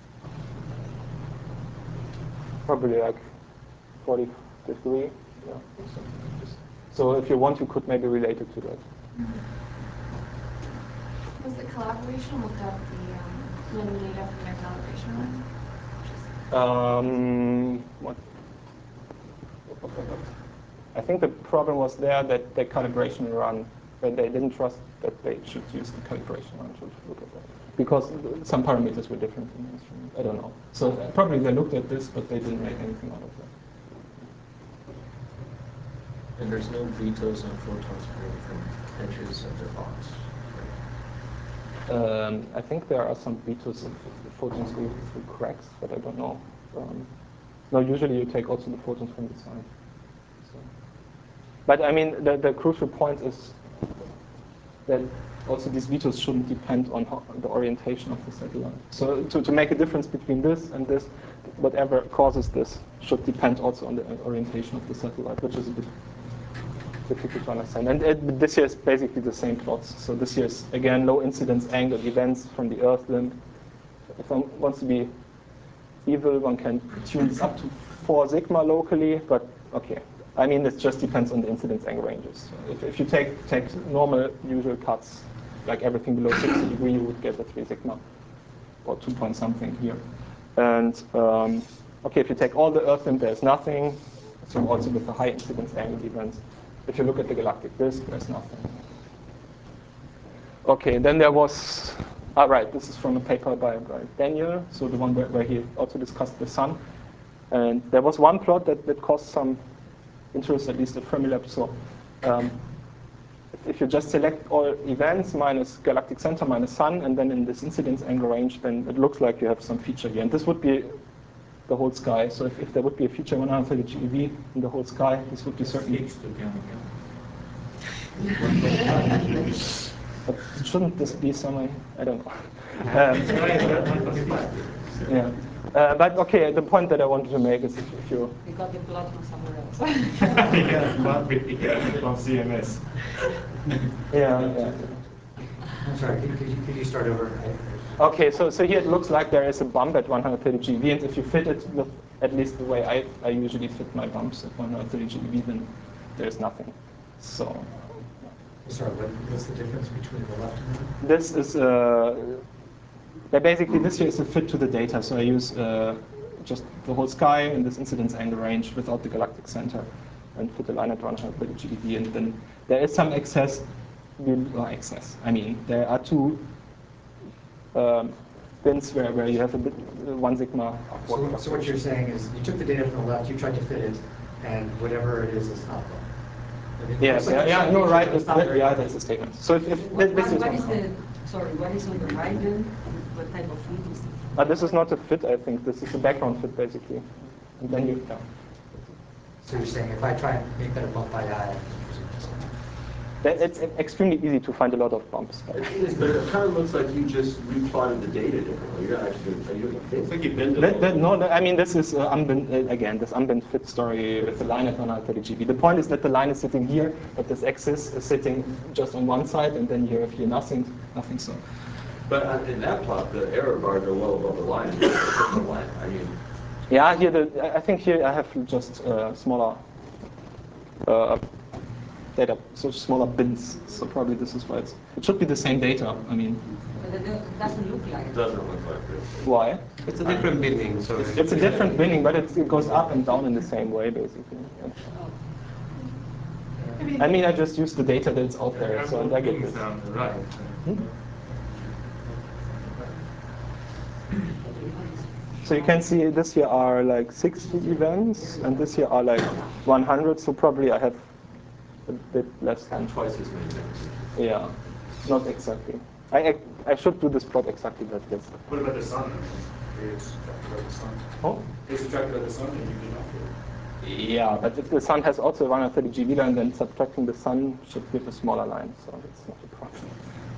Probably like 40 degree. Yeah. So if you want, you could maybe relate it to that. Was the collaboration looked at the limited data from their calibration line? What? I think the problem was there that the calibration run, that they didn't trust that they should use the calibration run to look at that. Because some parameters were different in the instrument. I don't know. So probably they looked at this, but they didn't make anything out of that. And there's no vetoes on photons coming from edges of the box. I think there are some vetoes of the photons through cracks, but I don't know. No, usually you take also the photons from the side. So. But I mean, the crucial point is that also these vetoes shouldn't depend on the orientation of the satellite. So to make a difference between this and this, whatever causes this should depend also on the orientation of the satellite, which is a bit difficult to understand. And this here is basically the same plots. So this here is, again, low incidence angle events from the Earth limb. If one wants to be evil, one can tune this up to 4 sigma locally, but okay. I mean, it just depends on the incidence angle ranges. So if you take normal, usual cuts, like everything below 60 degrees, you would get a 3 sigma, or 2 point something here. And okay, if you take all the Earth limb, there's nothing. So also with the high incidence angle events. If you look at the galactic disk, there's nothing. Okay, then there was, right, this is from a paper by Daniel, so the one where he also discussed the sun. And there was one plot that caused some interest, at least at Fermilab. So if you just select all events minus galactic center minus sun, and then in this incidence angle range, then it looks like you have some feature here. And this would be the whole sky. So if there would be a feature 130 GeV in the whole sky, this would be certainly. But shouldn't this be somewhere? I don't know. Yeah. But okay, the point that I wanted to make is if you. We got the plot from somewhere else. From CMS. Yeah. I'm sorry, could you start over? Okay, so here it looks like there is a bump at 130 GeV, and if you fit it with at least the way I usually fit my bumps at 130 GeV, then there's nothing. So. Sorry, what's the difference between the left and right? This is basically this here is a fit to the data. So I use just the whole sky in this incidence angle range without the galactic center, and fit the line at 130 GeV, and then there is some excess. I mean, there are 2 bins where you have a bit 1 sigma. So what you're saying is you took the data from the left, you tried to fit it, and whatever it is not wrong. I mean, Yeah, no, right. That's the statement. So if What this is is one. what is on the right then? What type of fit is it? This is not a fit, I think. This is a background fit, basically. And then you, yeah. So you're saying if I try and make that a bump by eye, It's extremely easy to find a lot of bumps. But it kind of looks like you just replotted the data differently. You're not actually doing a fit. It's like you bend it. No, I mean, this is again, this unbent fit story with the line at 130 GeV. The point is that the line is sitting here, but this axis is sitting just on one side, and then you have here nothing so. But in that plot, the error bars are well above the line. I mean. Yeah, here I think here I have just smaller data, so smaller bins. So probably this is why it should be the same data. I mean. But it doesn't look like It it. doesn't look like this. Why? It's a different binning, so It's a different binning, but it goes up and down in the same way, basically. I mean, I just use the data that's out there, so I get this. Right. So you can see this here are like 60 events, and this here are like 100. So probably I have a bit less than Twice as many things. Yeah, not exactly. I should do this plot exactly like this. What about the sun? It's by the sun. Oh? They're subtracted by the sun and you get off it. Yeah, but if the sun has also a 130 GeV line, then subtracting the sun should give a smaller line, so that's not a problem.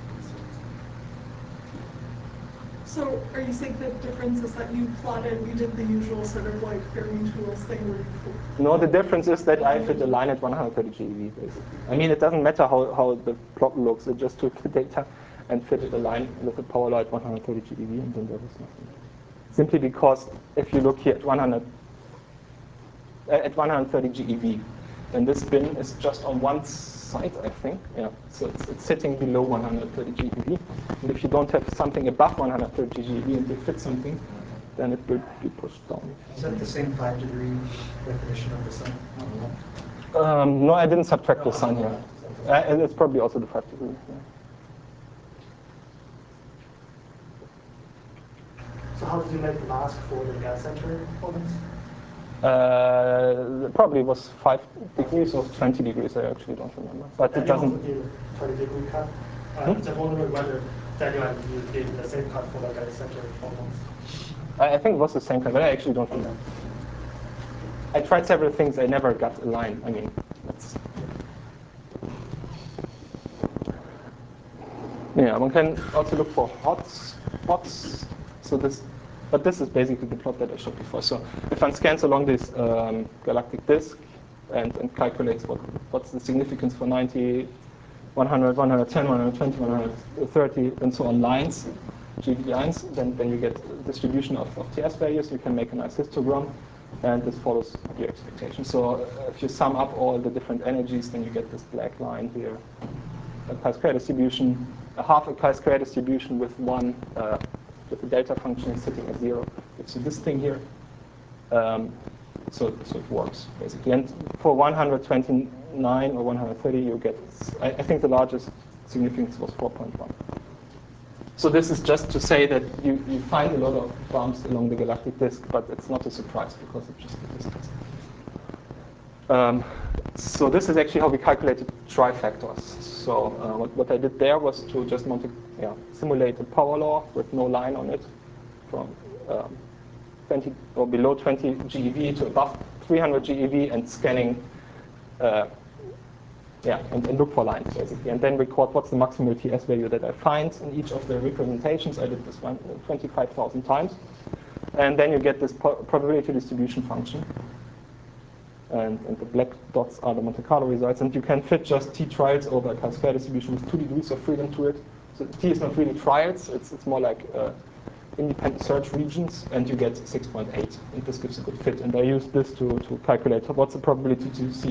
So are you saying the difference is that you did the usual sort of like pairing tools thing where you No, the difference is that I fit a line at 130 GeV, basically. I mean, it doesn't matter how the plot looks, it just took the data and fitted a line with a power law at 130 GeV, and then there was nothing. Simply because if you look here at 130 GeV, then this bin is just on one side, I think. Yeah, so it's sitting below 130 GeV. And if you don't have something above 130 GeV and you fit something, then it will be pushed down. Is that the same 5-degree definition of the sun? No, I didn't subtract the sun here. And it's probably also the 5 degree. Yeah. So how did you make the mask for the gas center ovens? Probably was 5 degrees or 20 degrees, I actually don't remember. But it doesn't. The 30-degree cut. I was wondering whether you did the same cut for the gas center ovens. I think it was the same cut, but I actually don't remember. I tried several things, I never got a line. I mean, that's. Yeah, one can also look for hot spots. But this is basically the plot that I showed before. So if one scans along this galactic disk and calculates what's the significance for 90, 100, 110, 120, 130, and so on lines, GeV lines, then you get a distribution of TS values. You can make a nice histogram, and this follows your expectation. So if you sum up all the different energies, then you get this black line here. A chi-square distribution, a half a chi-square distribution with one. With the delta function sitting at 0, gives you this thing here. So it works, basically. And for 129 or 130, you get, I think the largest significance was 4.1. So this is just to say that you find a lot of bumps along the galactic disk, but it's not a surprise because it's just the distance. So this is actually how we calculated trifactors. So what I did there was to just simulate a power law with no line on it from 20 or below 20 GeV to above 300 GeV and scanning, and look for lines basically, and then record what's the maximal TS value that I find in each of the representations. I did this one 25,000 times, and then you get this probability distribution function. And the black dots are the Monte Carlo results. And you can fit just T trials over a chi-square distribution with 2 degrees of freedom to it. So T is not really trials, it's more like independent search regions, and you get 6.8. And this gives a good fit. And I use this to calculate what's the probability to see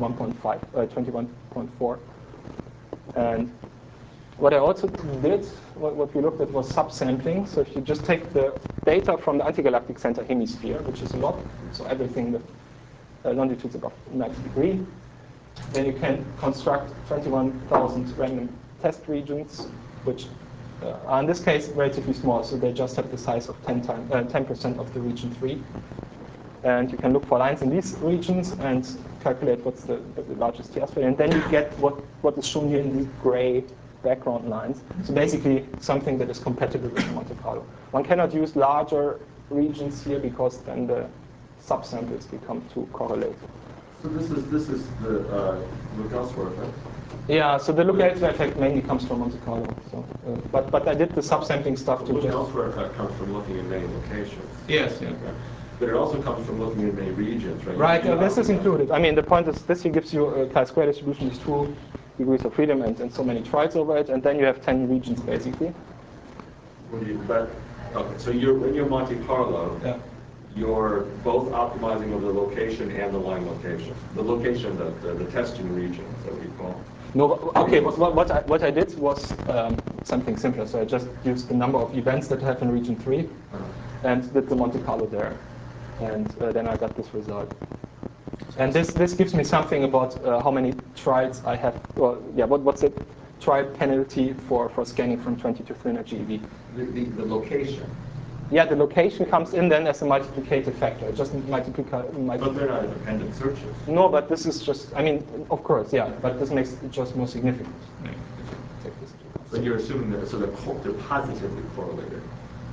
21.4. And what I also did, what we looked at was subsampling. So if you just take the data from the antigalactic center hemisphere, which is a lot, so everything with longitudes above 90 degrees. Then you can construct 21,000 random test regions, which are in this case relatively small, so they just have the size of 10% of the region 3. And you can look for lines in these regions and calculate what's the largest TS value. And then you get what is shown here in these gray background lines. So basically something that is compatible with Monte Carlo. One cannot use larger regions here because then the subsamples become too correlated. So this is the look-elsewhere effect? Yeah, so the look-elsewhere effect mainly comes from Monte Carlo. So, but I did the subsampling stuff The to just... look-elsewhere effect comes from looking in many locations. Yes, yeah. But it also comes from looking in many regions, right? Right, this is included. I mean, the point is this here gives you a chi-square distribution with 2 degrees of freedom and so many trials over it, and then you have 10 regions, basically. Okay, so when you're Monte Carlo, yeah. You're both optimizing over the location and the line location. The location, the testing region, is that what you call? No, okay, what I did was something simpler. So I just used the number of events that I have in region 3 and did the Monte Carlo there. And then I got this result. And this gives me something about how many trials I have, what's the trial penalty for scanning from 20 to 300 GeV. The location. Yeah, the location comes in then as a multiplicative factor. Just multiply. But they're not independent searches. No, but this is just, I mean, of course, yeah, but this makes it just more significant. But you're assuming that, so they're positively correlated.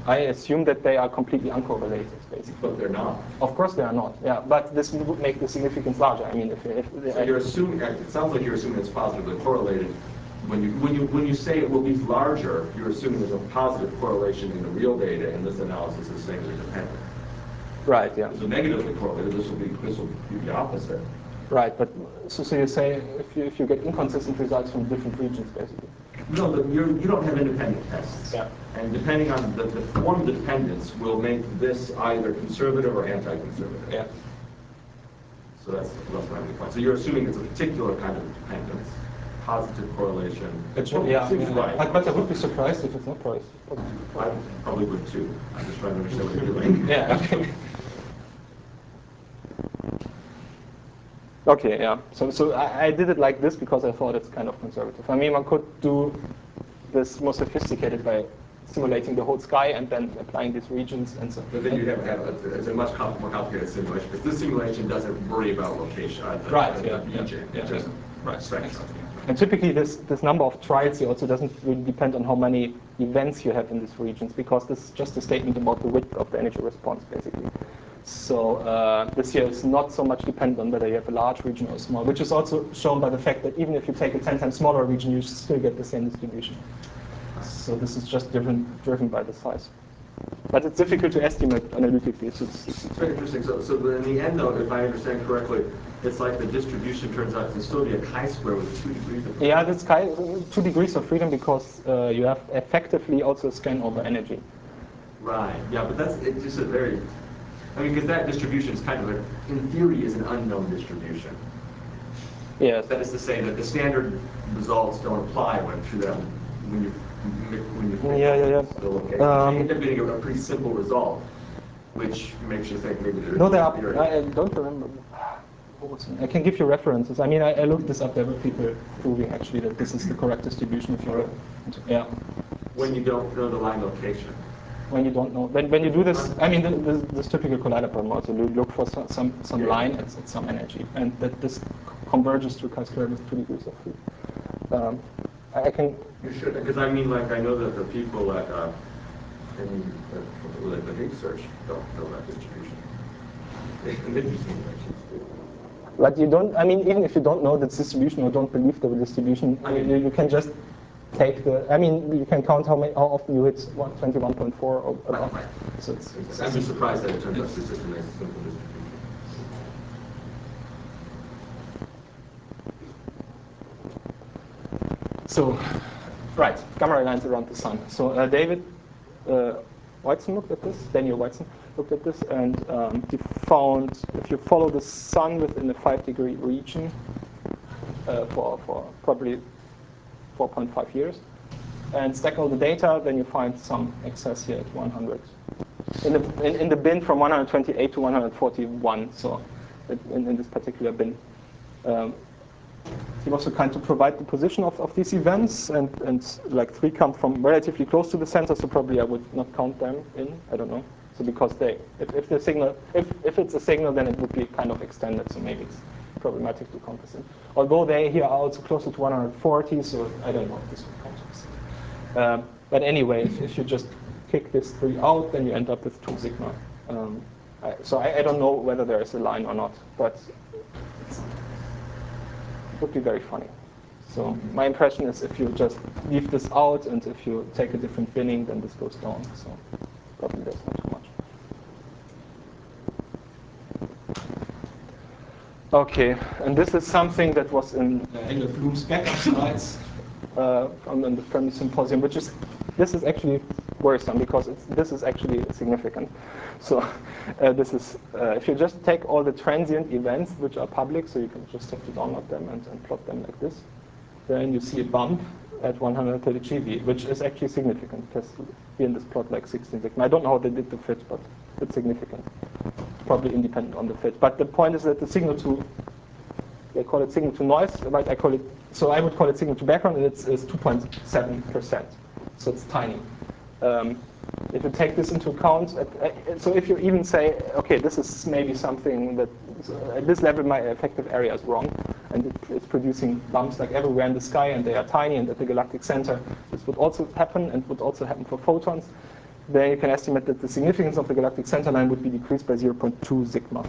I assume that they are completely uncorrelated, basically. But they're not. Of course they are not, yeah. But this would make the significance larger. I mean, if So you're assuming, it sounds like you're assuming it's positively correlated. When you say it will be larger, you're assuming there's a positive correlation in the real data, and this analysis is saying they're dependent. right, yeah. So negatively correlated, this will be the opposite. Right, but so you say if you get inconsistent results from different regions, basically. No, you don't have independent tests. Yeah. And depending on the form of the dependence will make this either conservative or anti-conservative. Yeah. So that's my only point. So you're assuming it's a particular kind of dependence, positive correlation. Yeah. Seems right. But I would be surprised if it's not positive. I probably would too. I'm just trying to understand what you're doing. Yeah. Okay. Okay, yeah. So I did it like this because I thought it's kind of conservative. I mean, one could do this more sophisticated by simulating the whole sky and then applying these regions and so. But then you have it's a much more complicated simulation because this simulation doesn't worry about location. Right. The Yeah. region. Yeah. Just Right. spectrum. And typically, this number of trials here also doesn't really depend on how many events you have in these regions, because this is just a statement about the width of the energy response, basically. So this here is not so much dependent on whether you have a large region or a small, which is also shown by the fact that even if you take a 10 times smaller region, you still get the same distribution. So this is just driven by the size. But it's difficult to estimate analytically. So it's very interesting. So in the end, though, if I understand correctly, it's like the distribution turns out to still be a chi-square with 2 degrees of freedom. Yeah, that's 2 degrees of freedom because you have effectively also a scan over energy. Right. Yeah, but it's just a very, I mean, because that distribution is kind of in theory, is an unknown distribution. Yes. That is to say that the standard results don't apply when you Yeah. the location. You end up getting a pretty simple result, which makes you think maybe there's. No, there are. I don't remember. I can give you references. I mean, I looked this up. There were people proving actually that this is the correct distribution if you go. Yeah. When you don't know the line location. When you don't know, when you do this, I mean, this typical collider problem also, you look for some line at some energy, and that this converges to chi-square with 2 degrees of freedom. I can. You should, because I mean, like I know that the people at the Higgs search don't know that distribution. But you don't. I mean, even if you don't know the distribution or don't believe the distribution, you can just take the. I mean, you can count how often you hit 21.4 or above. Right. So I'm just surprised that it turns out to be such a nice simple distribution. So, right, gamma ray lines around the sun. So David Whiteson looked at this, Daniel Whiteson looked at this, and he found if you follow the sun within a 5-degree region for probably 4.5 years, and stack all the data, then you find some excess here at 100. In the bin from 128 to 141, so in this particular bin. He was so kind to provide the position of these events, and like 3 come from relatively close to the center, so probably I would not count them in. I don't know. So because if the signal, if it's a signal, then it would be kind of extended, so maybe it's problematic to count this in. Although they here are also closer to 140, so I don't know if this would count. But anyway, if you just kick this 3 out, then you end up with 2 sigma. So I don't know whether there is a line or not, but it would be very funny. So my impression is if you just leave this out and if you take a different binning, then this goes down. So probably there's not too much. Okay, and this is something that was in Engel Bloom's backup slides from the Fermi Symposium, which is, this is actually worrisome because this is actually significant. So this is, if you just take all the transient events which are public, so you can just have to download them and plot them like this, then you see a bump at 130 GeV, which is actually significant because here in this plot like 16 sigma. I don't know how they did the fit, but it's significant. Probably independent on the fit. But the point is that the signal to, they call it signal to noise, but I call it, so I would call it signal to background, and it's 2.7%. So it's tiny. If you take this into account, so if you even say, okay, this is maybe something that, at this level my effective area is wrong, and it's producing bumps like everywhere in the sky, and they are tiny, and at the galactic center, this would also happen, and would also happen for photons. then you can estimate that the significance of the galactic center line would be decreased by 0.2 sigma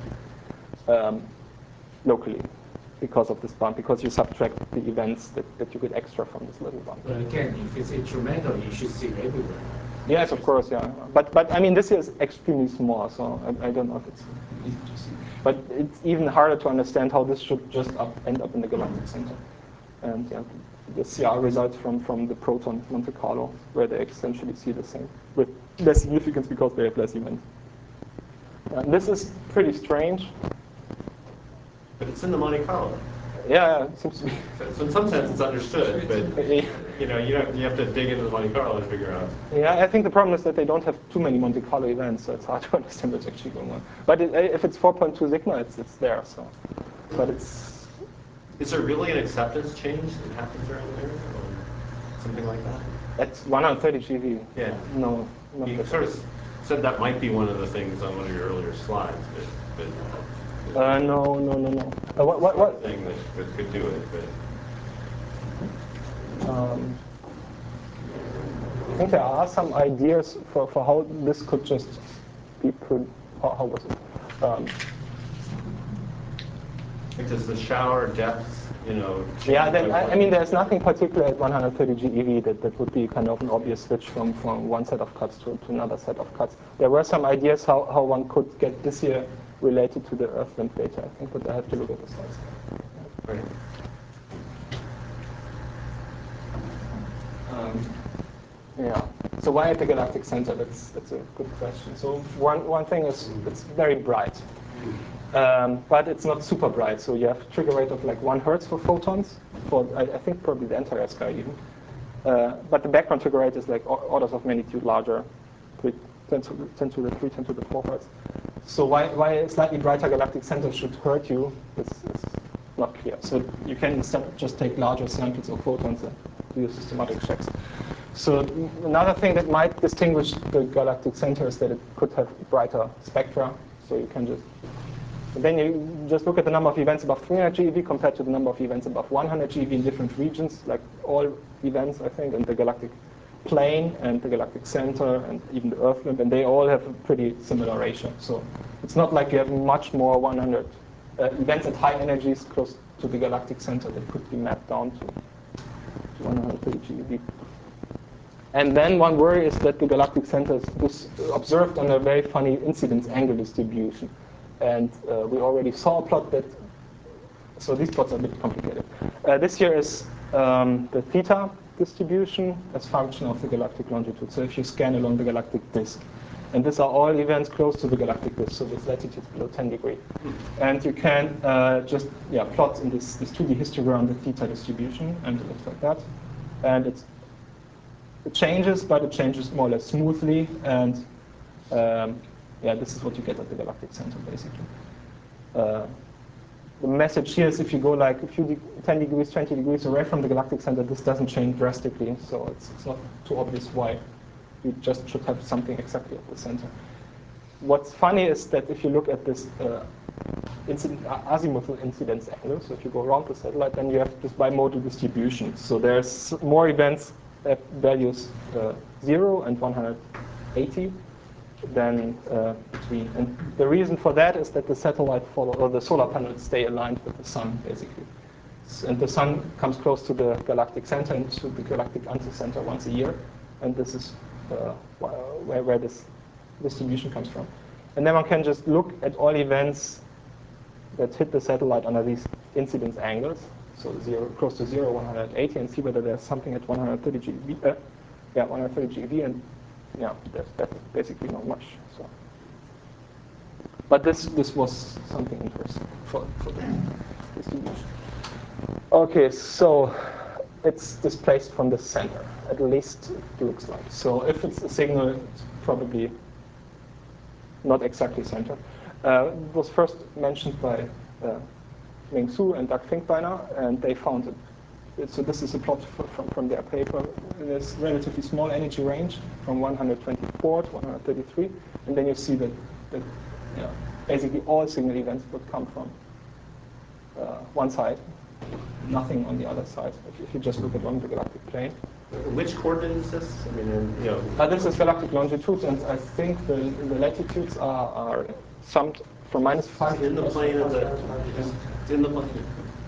locally because of this bump, because you subtract the events that you get extra from this little bump. But again, if it's instrumental, you should see it everywhere. Yes, of course, yeah. But I mean, this is extremely small, so I don't know if it's easy to see. But it's even harder to understand how this should just end up in the galactic center. And yeah, the CR results from the proton Monte Carlo, where they essentially see the same, with less significance because they have less events. And this is pretty strange. But it's in the Monte Carlo. Yeah, it seems to be. So in some sense, it's understood, but you have to dig into the Monte Carlo to figure out. Yeah, I think the problem is that they don't have too many Monte Carlo events, so it's hard to understand what's actually going on. But if it's 4.2 sigma, it's there. So, but it's. Is there really an acceptance change that happens around there, or something like that? At 130 GeV. Yeah. No. You sort of said that might be one of the things on one of your earlier slides, but no. What thing that could do it, but. I think there are some ideas for how this could just be put. How was it? Because the shower depth, Yeah, I mean, there's nothing particular at 130 GeV that would be kind of an obvious switch from one set of cuts to another set of cuts. There were some ideas how one could get this here related to the Earth limb data, I think, but I have to look at the slides. Right. Yeah. So why at the galactic center? That's a good question. So one thing is it's very bright, but it's not super bright. So you have trigger rate of like 1 Hertz for photons, for I think probably the entire sky even. But the background trigger rate is like orders of magnitude larger, 10 to the 3, 10 to the 4 Hertz. So why a slightly brighter galactic center should hurt you is not clear. So you can instead just take larger samples of photons and do your systematic checks. So another thing that might distinguish the galactic center is that it could have brighter spectra. So you can then you just look at the number of events above 300 GeV compared to the number of events above 100 GeV in different regions, like all events, I think, in the galactic plane and the galactic center and even the Earth limb, and they all have a pretty similar ratio. So it's not like you have much more 100 events at high energies close to the galactic center that could be mapped down to 130 GeV. And then one worry is that the galactic center is observed on a very funny incidence angle distribution. And we already saw a plot that, so these plots are a bit complicated. This here is the theta distribution as function of the galactic longitude. So if you scan along the galactic disk, and these are all events close to the galactic disk, so with latitudes below 10 degrees. And you can just plot in this 2D histogram the theta distribution, and it looks like that. And it changes, but it changes more or less smoothly, and this is what you get at the galactic center, basically. The message here is if you go like a few 10 degrees, 20 degrees away from the galactic center, this doesn't change drastically, so it's not too obvious why. You just should have something exactly at the center. What's funny is that if you look at this azimuthal incidence angle, so if you go around the satellite, then you have this bimodal distribution. So there's more events at values 0 and 180 than between. And the reason for that is that the satellite or the solar panels stay aligned with the sun, basically. And the sun comes close to the galactic center and to the galactic anticenter once a year. And this is where this distribution comes from. And then one can just look at all events that hit the satellite under these incidence angles, so close to 0, 180, and see whether there's something at 130 GeV. 130 GeV, and there's basically not much. So, but this was something interesting for the distribution. Okay, so it's displaced from the center. At least it looks like. So if it's a signal, it's probably not exactly centered. It was first mentioned by Ming Su and Doug Finkbeiner, and they found it. So this is a plot from their paper. There's relatively small energy range from 124 to 133, and then you see that basically all signal events would come from one side, nothing on the other side, if you just look at one the galactic plane. Which coordinate is this? I mean, This is galactic longitudes, and I think the latitudes are summed from -5 in the plane of the. It's in the plane.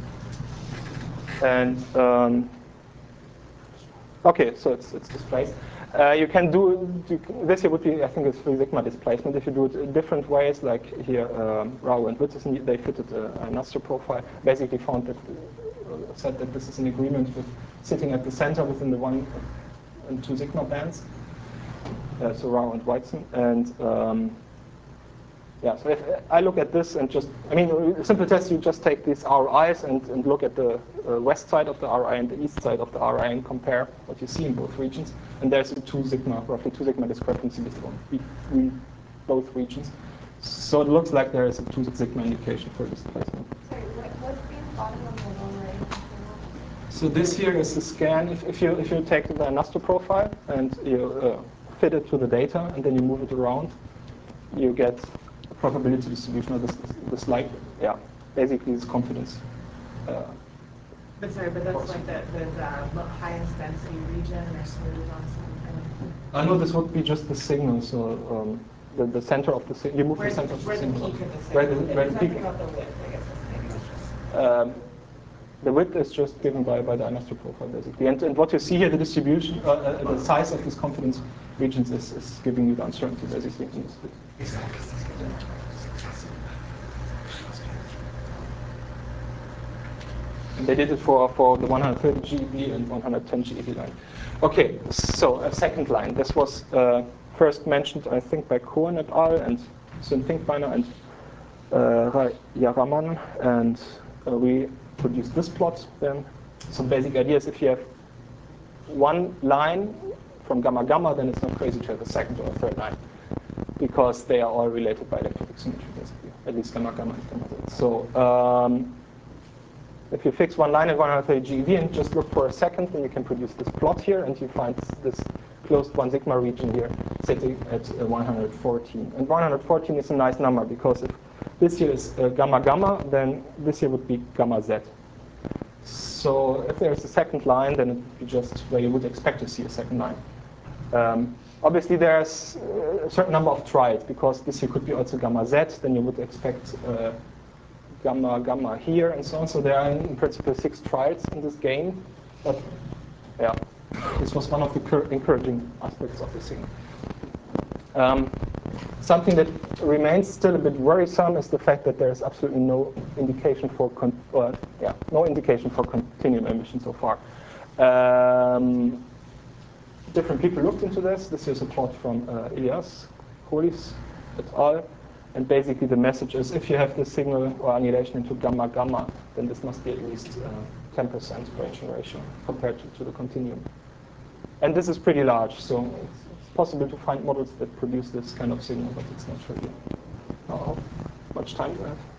And okay, so it's displaced. You can this here would be, I think, it's 3 sigma displacement. If you do it in different ways, like here, Rao and Wittesen, they fitted an Astro profile. Basically, found that said that this is in agreement with sitting at the center within the 1 and 2 sigma bands. So Rao and Weizen, and yeah, so if I look at this and just, I mean, a simple test, you just take these RIs and look at the west side of the RI and the east side of the RI and compare what you see in both regions. And there's a roughly 2 sigma discrepancy between both regions. So it looks like there is a 2 sigma indication for displacement. Sorry, what's being plotted on the long range? So this here is a scan. If you take the Astro profile and you fit it to the data and then you move it around, you get probability distribution of this like, yeah, basically this confidence. But sorry, but that's like the highest density region or smooth on something? No, this would be just the signal, so the center of the signal, you move the center of the signal. Where the peak about the width, I guess that's maybe just... the width is just given by the Astro profile, basically. And what you see here, the distribution, the size of these confidence regions is giving you the uncertainty, basically. In this bit. And they did it for the 130 GeV and 110 GeV line. Okay, so a second line. This was first mentioned, I think, by Cohen et al. And Sven Finkbeiner and Yaraman. And we produced this plot then. So the basic idea is if you have one line from gamma gamma, then it's not crazy to have a second or a third line, because they are all related by electrofic symmetry, basically, at least gamma gamma and gamma z. So if you fix one line at 130 GeV and just look for a second, then you can produce this plot here, and you find this closed 1 sigma region here sitting at 114. And 114 is a nice number, because if this here is gamma gamma, then this here would be gamma z. So if there's a second line, then it would be just where you would expect to see a second line. Obviously, there's a certain number of trials, because this here could be also gamma z, then you would expect gamma gamma here, and so on. So there are in principle 6 trials in this game. But yeah, this was one of the encouraging aspects of the signal. Something that remains still a bit worrisome is the fact that there is absolutely no indication for continuum emission so far. Different people looked into this. This is a plot from Elias Kolis et al. And basically the message is, if you have the signal or annihilation into gamma gamma, then this must be at least 10% correction ratio compared to the continuum. And this is pretty large, so it's possible to find models that produce this kind of signal, but it's not sure yet. How much time do I have?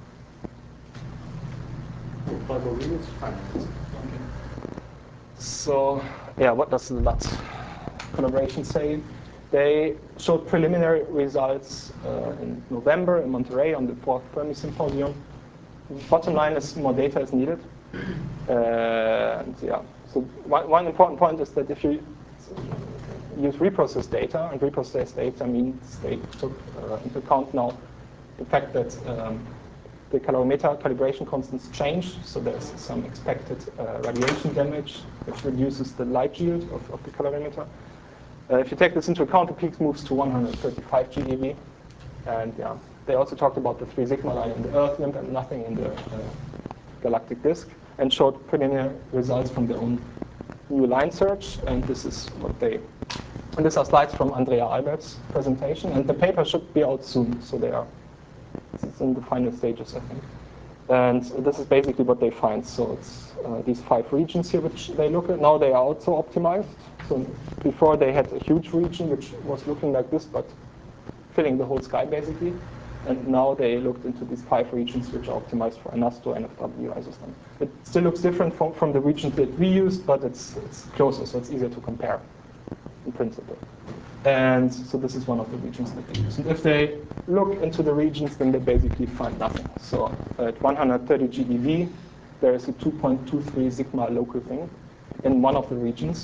5 more minutes. Okay. So, yeah, what does the LUT collaboration say? They showed preliminary results in November in Monterey on the 4th Fermi Symposium. Bottom line is more data is needed. And yeah, so one important point is that if you use reprocessed data, and reprocessed data means they took into account now the fact that the calorimeter calibration constants change, so there's some expected radiation damage, which reduces the light yield of the calorimeter. If you take this into account, the peak moves to 135 GeV. And yeah, they also talked about the 3 sigma line in the Earth limb and nothing in the galactic disk, and showed preliminary results from their own new line search. And this is what they, and these are slides from Andrea Albert's presentation. And the paper should be out soon, so it's in the final stages, I think. And this is basically what they find. So it's these 5 regions here which they look at. Now they are also optimized. So before they had a huge region which was looking like this, but filling the whole sky basically. And now they looked into these 5 regions which are optimized for NASTO, NFW, ISOSTEM. It still looks different from the regions that we used, but it's closer, so it's easier to compare in principle. And so this is one of the regions that they use. And if they look into the regions, then they basically find nothing. So at 130 GeV, there is a 2.23 sigma local thing in one of the regions.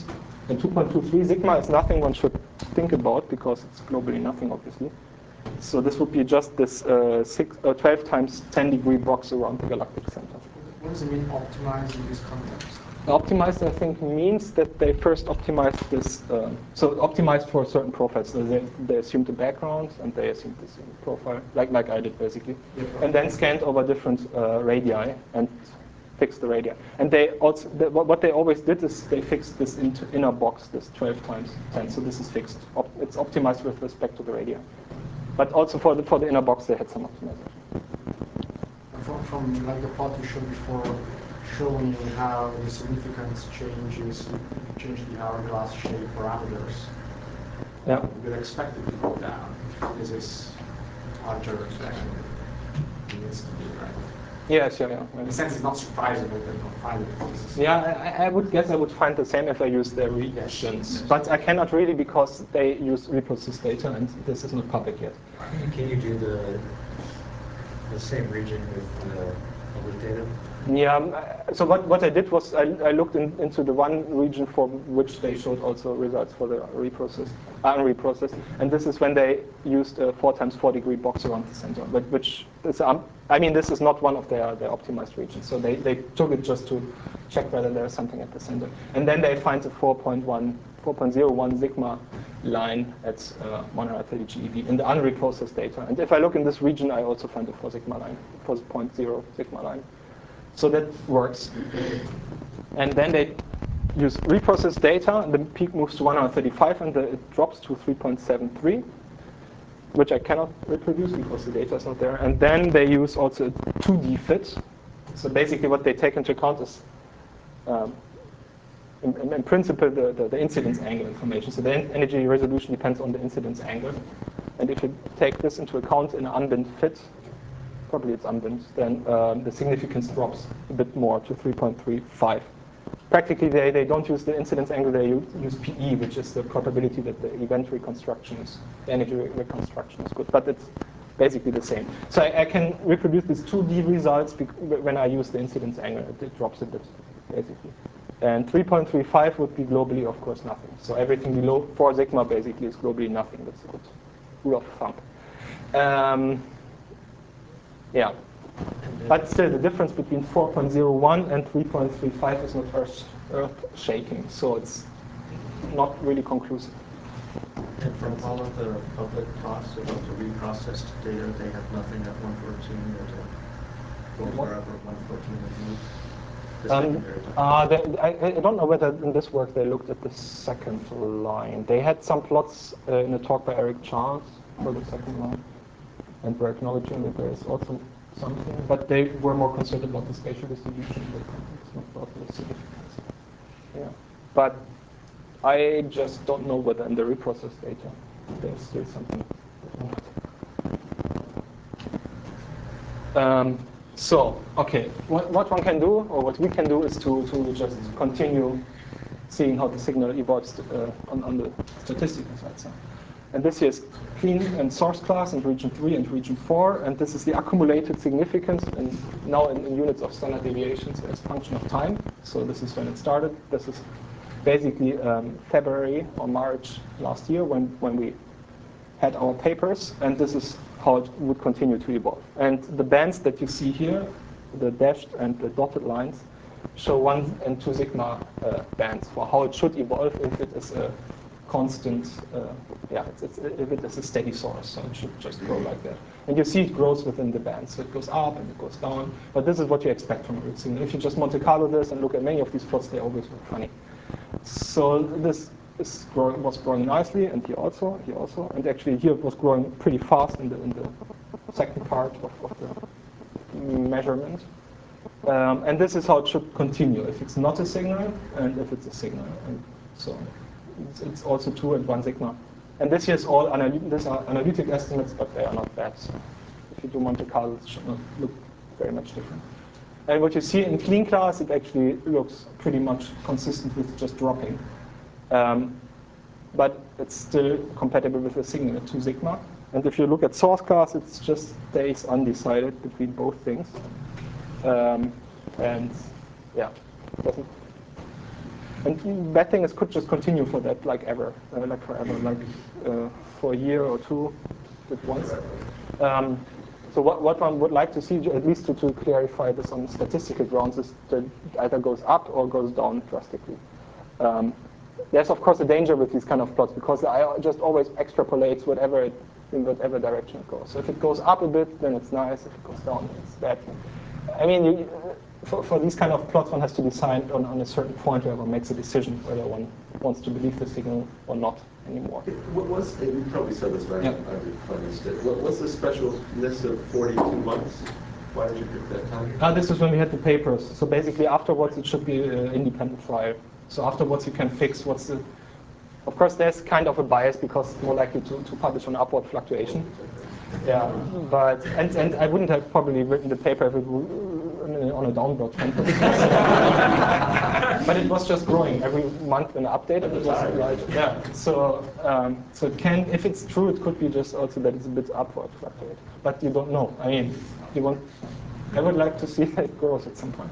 And 2.23 sigma is nothing one should think about because it's globally nothing, obviously. So this would be just this 12 times 10 degree box around the galactic center. What does it mean, optimize in this context? Optimized, I think, means that they first optimized this. So optimized for certain profiles. So they assumed the background and they assumed this profile, like I did basically, and then scanned over different radii and fixed the radii. And they also what they always did is they fixed this inner box, this 12 times 10. So this is fixed. It's optimized with respect to the radii. But also for the inner box, they had some optimization. From like the plot you showed before, showing how the significance changes, change the hourglass shape parameters. Yeah. You'd expect it to go down if this is larger than it needs to be, right? Yes, yeah. In a sense, it's not surprising that they don't find it. Yeah, I would guess I would find the same if I use their regions. But I cannot really because they use reprocessed data and this is not public yet. Can you do the same region with public data? Yeah, so what I did was I looked into the one region for which they showed also results for the unreprocessed, and this is when they used a 4 times 4 degree box around the center, which is, I mean, this is not one of their optimized regions, so they took it just to check whether there is something at the center. And then they find a 4.01 sigma line at 130 GeV in the unreprocessed data. And if I look in this region, I also find a 4 sigma line, 4.0 sigma line. So that works. And then they use reprocessed data, and the peak moves to 135, and it drops to 3.73, which I cannot reproduce because the data is not there. And then they use also a 2D fit. So basically what they take into account is, in principle, the incidence angle information. So the energy resolution depends on the incidence angle. And if you take this into account in an unbinned fit, probably it's unbinned, then the significance drops a bit more to 3.35. Practically, they don't use the incidence angle, they use PE, which is the probability that the event reconstruction is, the energy reconstruction is good, but it's basically the same. So I can reproduce these 2D results when I use the incidence angle, it drops a bit, basically. And 3.35 would be globally, of course, nothing. So everything below 4 sigma basically is globally nothing. That's a good rule of thumb. Yeah, but still the difference between 4.01 and 3.35 is not earth-shaking, so it's not really conclusive. And from all of the public talks about the reprocessed data, they have nothing at 114 or wherever 114 is moved? I don't know whether in this work they looked at the second line. They had some plots in a talk by Eric Charles for the second line, and were acknowledging that there is also something, but they were more concerned about the spatial distribution, but it's not about the significance. Yeah, but I just don't know whether in the reprocessed data there's still something. So, okay, what one can do, or what we can do, is to just continue seeing how the signal evolves on the statistical side. So. And this here is clean and source class in region 3 and region 4, and this is the accumulated significance now in units of standard deviations as function of time. So this is when it started. This is basically February or March last year when we had our papers, and this is how it would continue to evolve. And the bands that you see here, the dashed and the dotted lines, show 1 and 2 sigma bands for how it should evolve if it is a constant, if it is a steady source, so it should just grow like that. And you see it grows within the band, so it goes up and it goes down, but this is what you expect from a root signal. If you just Monte Carlo this and look at many of these plots, they always look funny. So this was growing nicely, and here also, and actually here it was growing pretty fast in the second part of the measurement. And this is how it should continue if it's not a signal and if it's a signal. And so it's also 2 and 1 sigma. And this here is all these are analytic estimates, but they are not bad. So if you do Monte Carlo, it should not look very much different. And what you see in clean class, it actually looks pretty much consistent with just dropping. But it's still compatible with a signal at 2 sigma. And if you look at source class, it just stays undecided between both things. And yeah, And bad thing is could just continue for that like ever, like forever, like for a year or two, at once. So what one would like to see, at least to clarify this on statistical grounds, is that it either goes up or goes down drastically. There's of course a danger with these kind of plots because I just always extrapolates in whatever direction it goes. So if it goes up a bit, then it's nice. If it goes down, then it's bad. I mean, for these kind of plots, one has to decide on a certain point where one makes a decision whether one wants to believe the signal or not anymore. You probably said this, but I missed it. What's the specialness of 42 months? Why did you pick that time? This is when we had the papers. So basically, afterwards, it should be an independent file. So afterwards, you can fix what's the... Of course, there's kind of a bias because it's more likely to publish on upward fluctuation. Yeah, but and I wouldn't have probably written the paper if it were on a downward trend. But it was just growing every month an update, and it was right. Yeah. So it can, if it's true, it could be just also that it's a bit upward fluctuate. But you don't know. I mean, I would like to see that it grows at some point.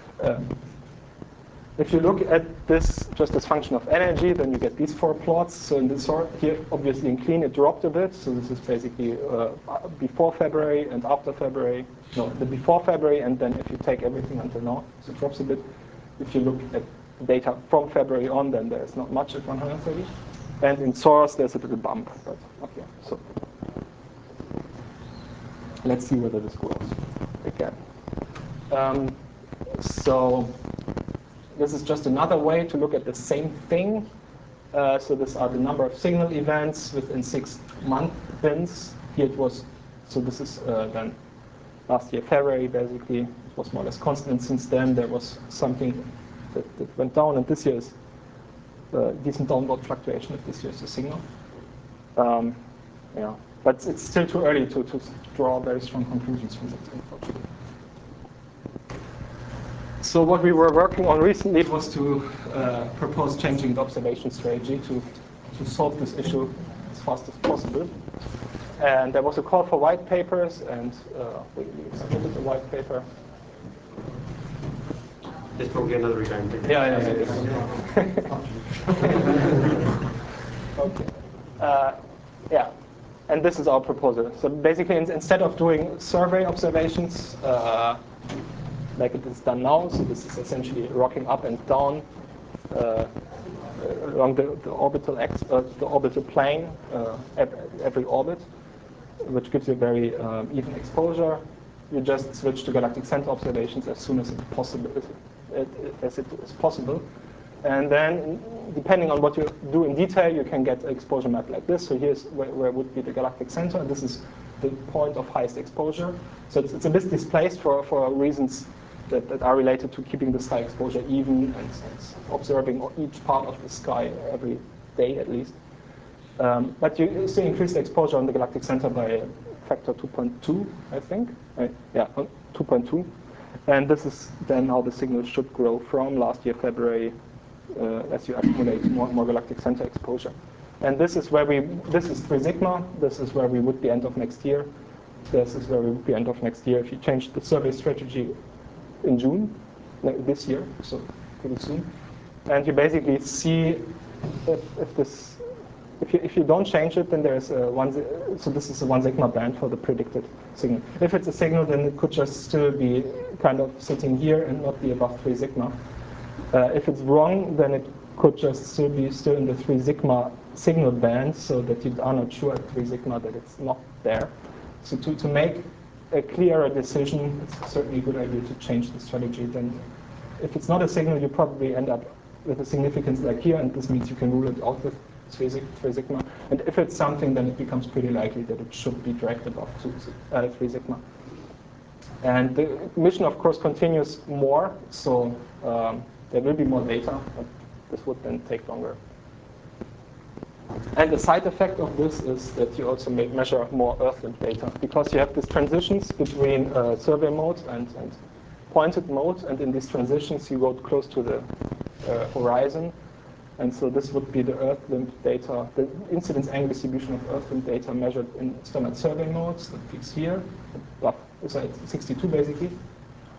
If you look at this just as function of energy, then you get these 4 plots. So in this sort here, obviously in clean, it dropped a bit. So this is basically before February and after February. No, the before February, and then if you take everything until now, so it drops a bit. If you look at data from February on, then there's not much at 130. And in source, there's a little bump. But okay, so let's see whether this grows again. So this is just another way to look at the same thing. So these are the number of signal events within 6-month bins. Here it was, so this is then last year, February, basically. It was more or less constant. Since then, there was something that went down, and this year is decent downward fluctuation of this year's a signal. Yeah, but it's still too early to draw very strong conclusions from that, unfortunately. So what we were working on recently was to propose changing the observation strategy to solve this issue as fast as possible. And there was a call for white papers, and we submitted the white paper. There's probably another regarding paper. Yeah. Okay. Yeah. And this is our proposal. So basically, instead of doing survey observations, like it is done now, so this is essentially rocking up and down along the orbital plane, every orbit, which gives you a very even exposure. You just switch to galactic center observations as soon as it is possible. And then, depending on what you do in detail, you can get an exposure map like this. So here's where would be the galactic center, and this is the point of highest exposure. So it's a bit displaced for reasons that are related to keeping the sky exposure even and observing each part of the sky every day at least. But you still increase the exposure on the galactic center by a factor 2.2, I think. Yeah, 2.2. And this is then how the signal should grow from last year, February, as you accumulate more galactic center exposure. And this is 3 sigma. This is where we would be end of next year. This is where we would be end of next year if you change the survey strategy in June this year, so pretty soon. And you basically see if you don't change it, then there's so this is a 1 sigma band for the predicted signal. If it's a signal, then it could just still be kind of sitting here and not be above 3 sigma. If it's wrong, then it could just still be in the 3 sigma signal band, so that you are not sure at 3 sigma that it's not there. So to make a clearer decision, it's certainly a good idea to change the strategy. Then if it's not a signal, you probably end up with a significance like here, and this means you can rule it out with 3 sigma. And if it's something, then it becomes pretty likely that it should be dragged above 3 sigma. And the mission, of course, continues more, so there will be more data, but this would then take longer. And the side effect of this is that you also measure more Earth-limb data, because you have these transitions between survey mode and pointed mode, and in these transitions you go close to the horizon. And so this would be the Earth-limb data, the incidence angle distribution of Earth-limb data measured in standard survey modes, that peaks here, well, it's at 62 basically.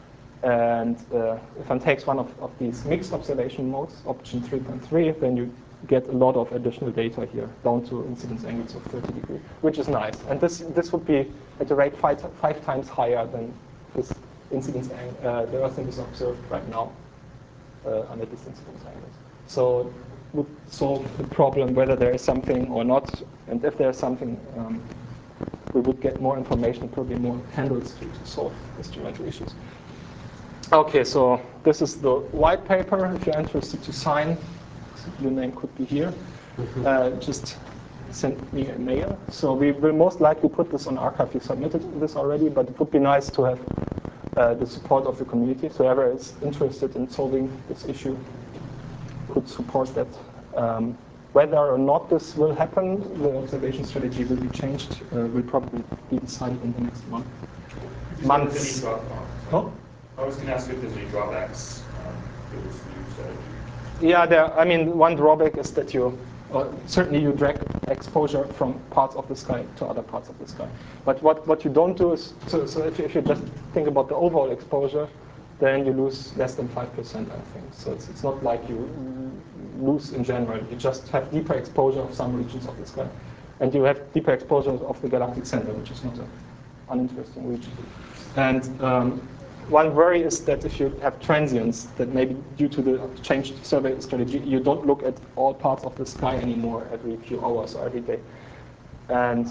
And if one takes one of these mixed observation modes, option 3.3, then you get a lot of additional data here, down to incidence angles of 30 degrees, which is nice. And this would be at a rate five times higher than this incidence angle, the Earth is observed right now under this incidence angles. So it would solve the problem whether there is something or not, and if there is something, we would get more information, probably more handles to solve instrumental issues. Okay, so this is the white paper. If you're interested to sign, your name could be here. Just send me a mail. So we will most likely put this on arXiv. You submitted this already, but it would be nice to have the support of the community. So whoever is interested in solving this issue could support that. Whether or not this will happen, the observation strategy will be changed, will probably be decided in the next months. Huh? I was going to ask if there's any drawbacks to this new strategy. Yeah, one drawback is that certainly you drag exposure from parts of the sky to other parts of the sky. But what you don't do is, so if you just think about the overall exposure, then you lose less than 5%, I think. So it's not like you lose in general. You just have deeper exposure of some regions of the sky. And you have deeper exposure of the galactic center, which is not an uninteresting region. And one worry is that if you have transients, that maybe due to the changed survey strategy, you don't look at all parts of the sky anymore every few hours or every day. And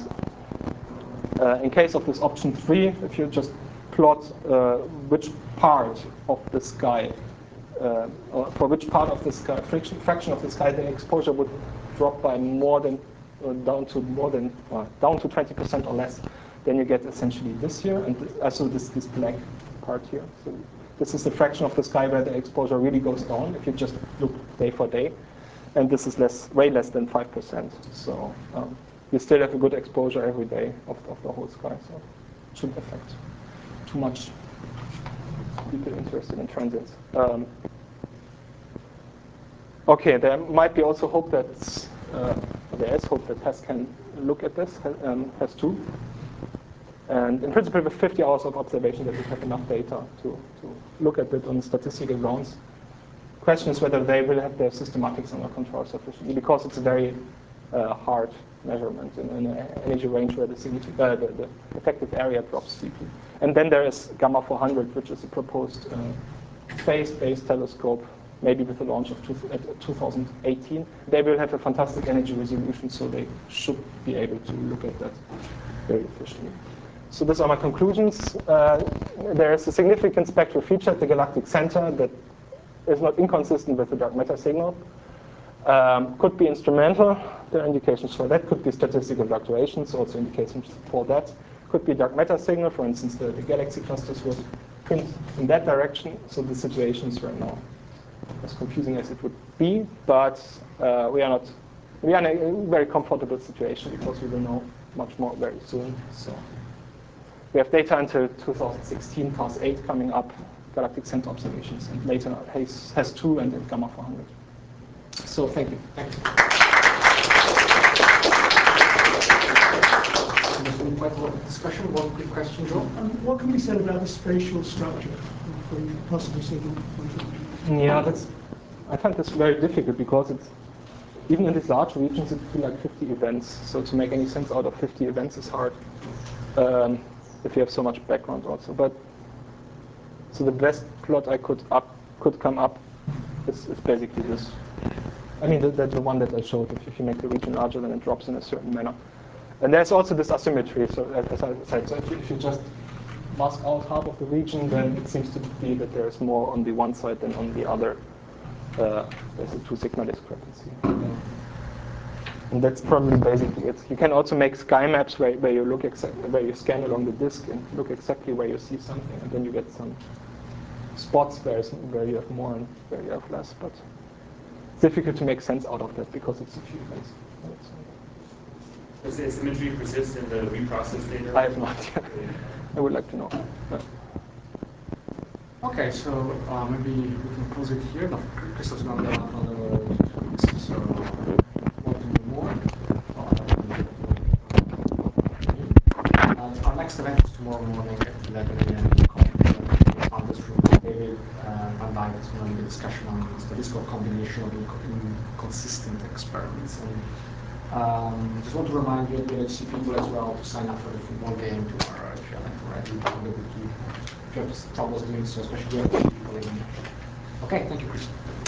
in case of this option 3, if you just plot which part of the sky, or for which part of the sky, fraction of the sky, the exposure would drop by down to 20% or less, then you get essentially this here, and also this black part here. So this is the fraction of the sky where the exposure really goes down if you just look day for day, and this is way less than 5%. So you still have a good exposure every day of the whole sky, so it shouldn't affect too much people interested in transients. Okay, there might be also hope that there is hope that HESS can look at this, HESS 2. And in principle, with 50 hours of observation, that we have enough data to look at it on statistical grounds. Question is whether they will have their systematics under control sufficiently, because it's a very hard measurement in an energy range where the effective area drops steeply. And then there is Gamma 400, which is a proposed phase-based telescope, maybe with the launch of 2018. They will have a fantastic energy resolution, so they should be able to look at that very efficiently. So these are my conclusions. There is a significant spectral feature at the galactic center that is not inconsistent with the dark matter signal. Could be instrumental. There are indications for that. Could be statistical fluctuations, also indications for that. Could be dark matter signal. For instance, the galaxy clusters would print in that direction. So the situation is right now as confusing as it would be, but we are in a very comfortable situation because we will know much more very soon. So we have data until 2016, TARS 8 coming up, galactic center observations, and later HESS 2 and then Gamma 400. So thank you. There's been quite a lot of discussion. One quick question, Joe. What can be said about the spatial structure for the possible signal? Yeah, I find this very difficult because even in these large regions, it would be like 50 events. So to make any sense out of 50 events is hard if you have so much background also. But so the best plot I could come up is basically this. I mean, the one that I showed. If you make the region larger, then it drops in a certain manner. And there's also this asymmetry. So as I said, so if you just mask out half of the region, then it seems to be that there's more on the one side than on the other. There's a 2 sigma discrepancy. And that's probably basically it. You can also make sky maps where you look where you scan along the disk and look exactly where you see something, and then you get some spots where you have more and where you have less. But it's difficult to make sense out of that because it's a few events. Does the asymmetry persist in the reprocessed data? I have no idea. I would like to know. Yeah. Okay, so maybe we can close it here. No, Christoph's not there on the 2 weeks, so want to know more. Our next event is tomorrow morning at 11 a.m. on this room. generally the discussion on statistical combination of inconsistent experiments. And just want to remind you, the LHC people as well, to sign up for the football game tomorrow if you're like already if you have troubles doing so, especially the people in. Okay, thank you, Chris.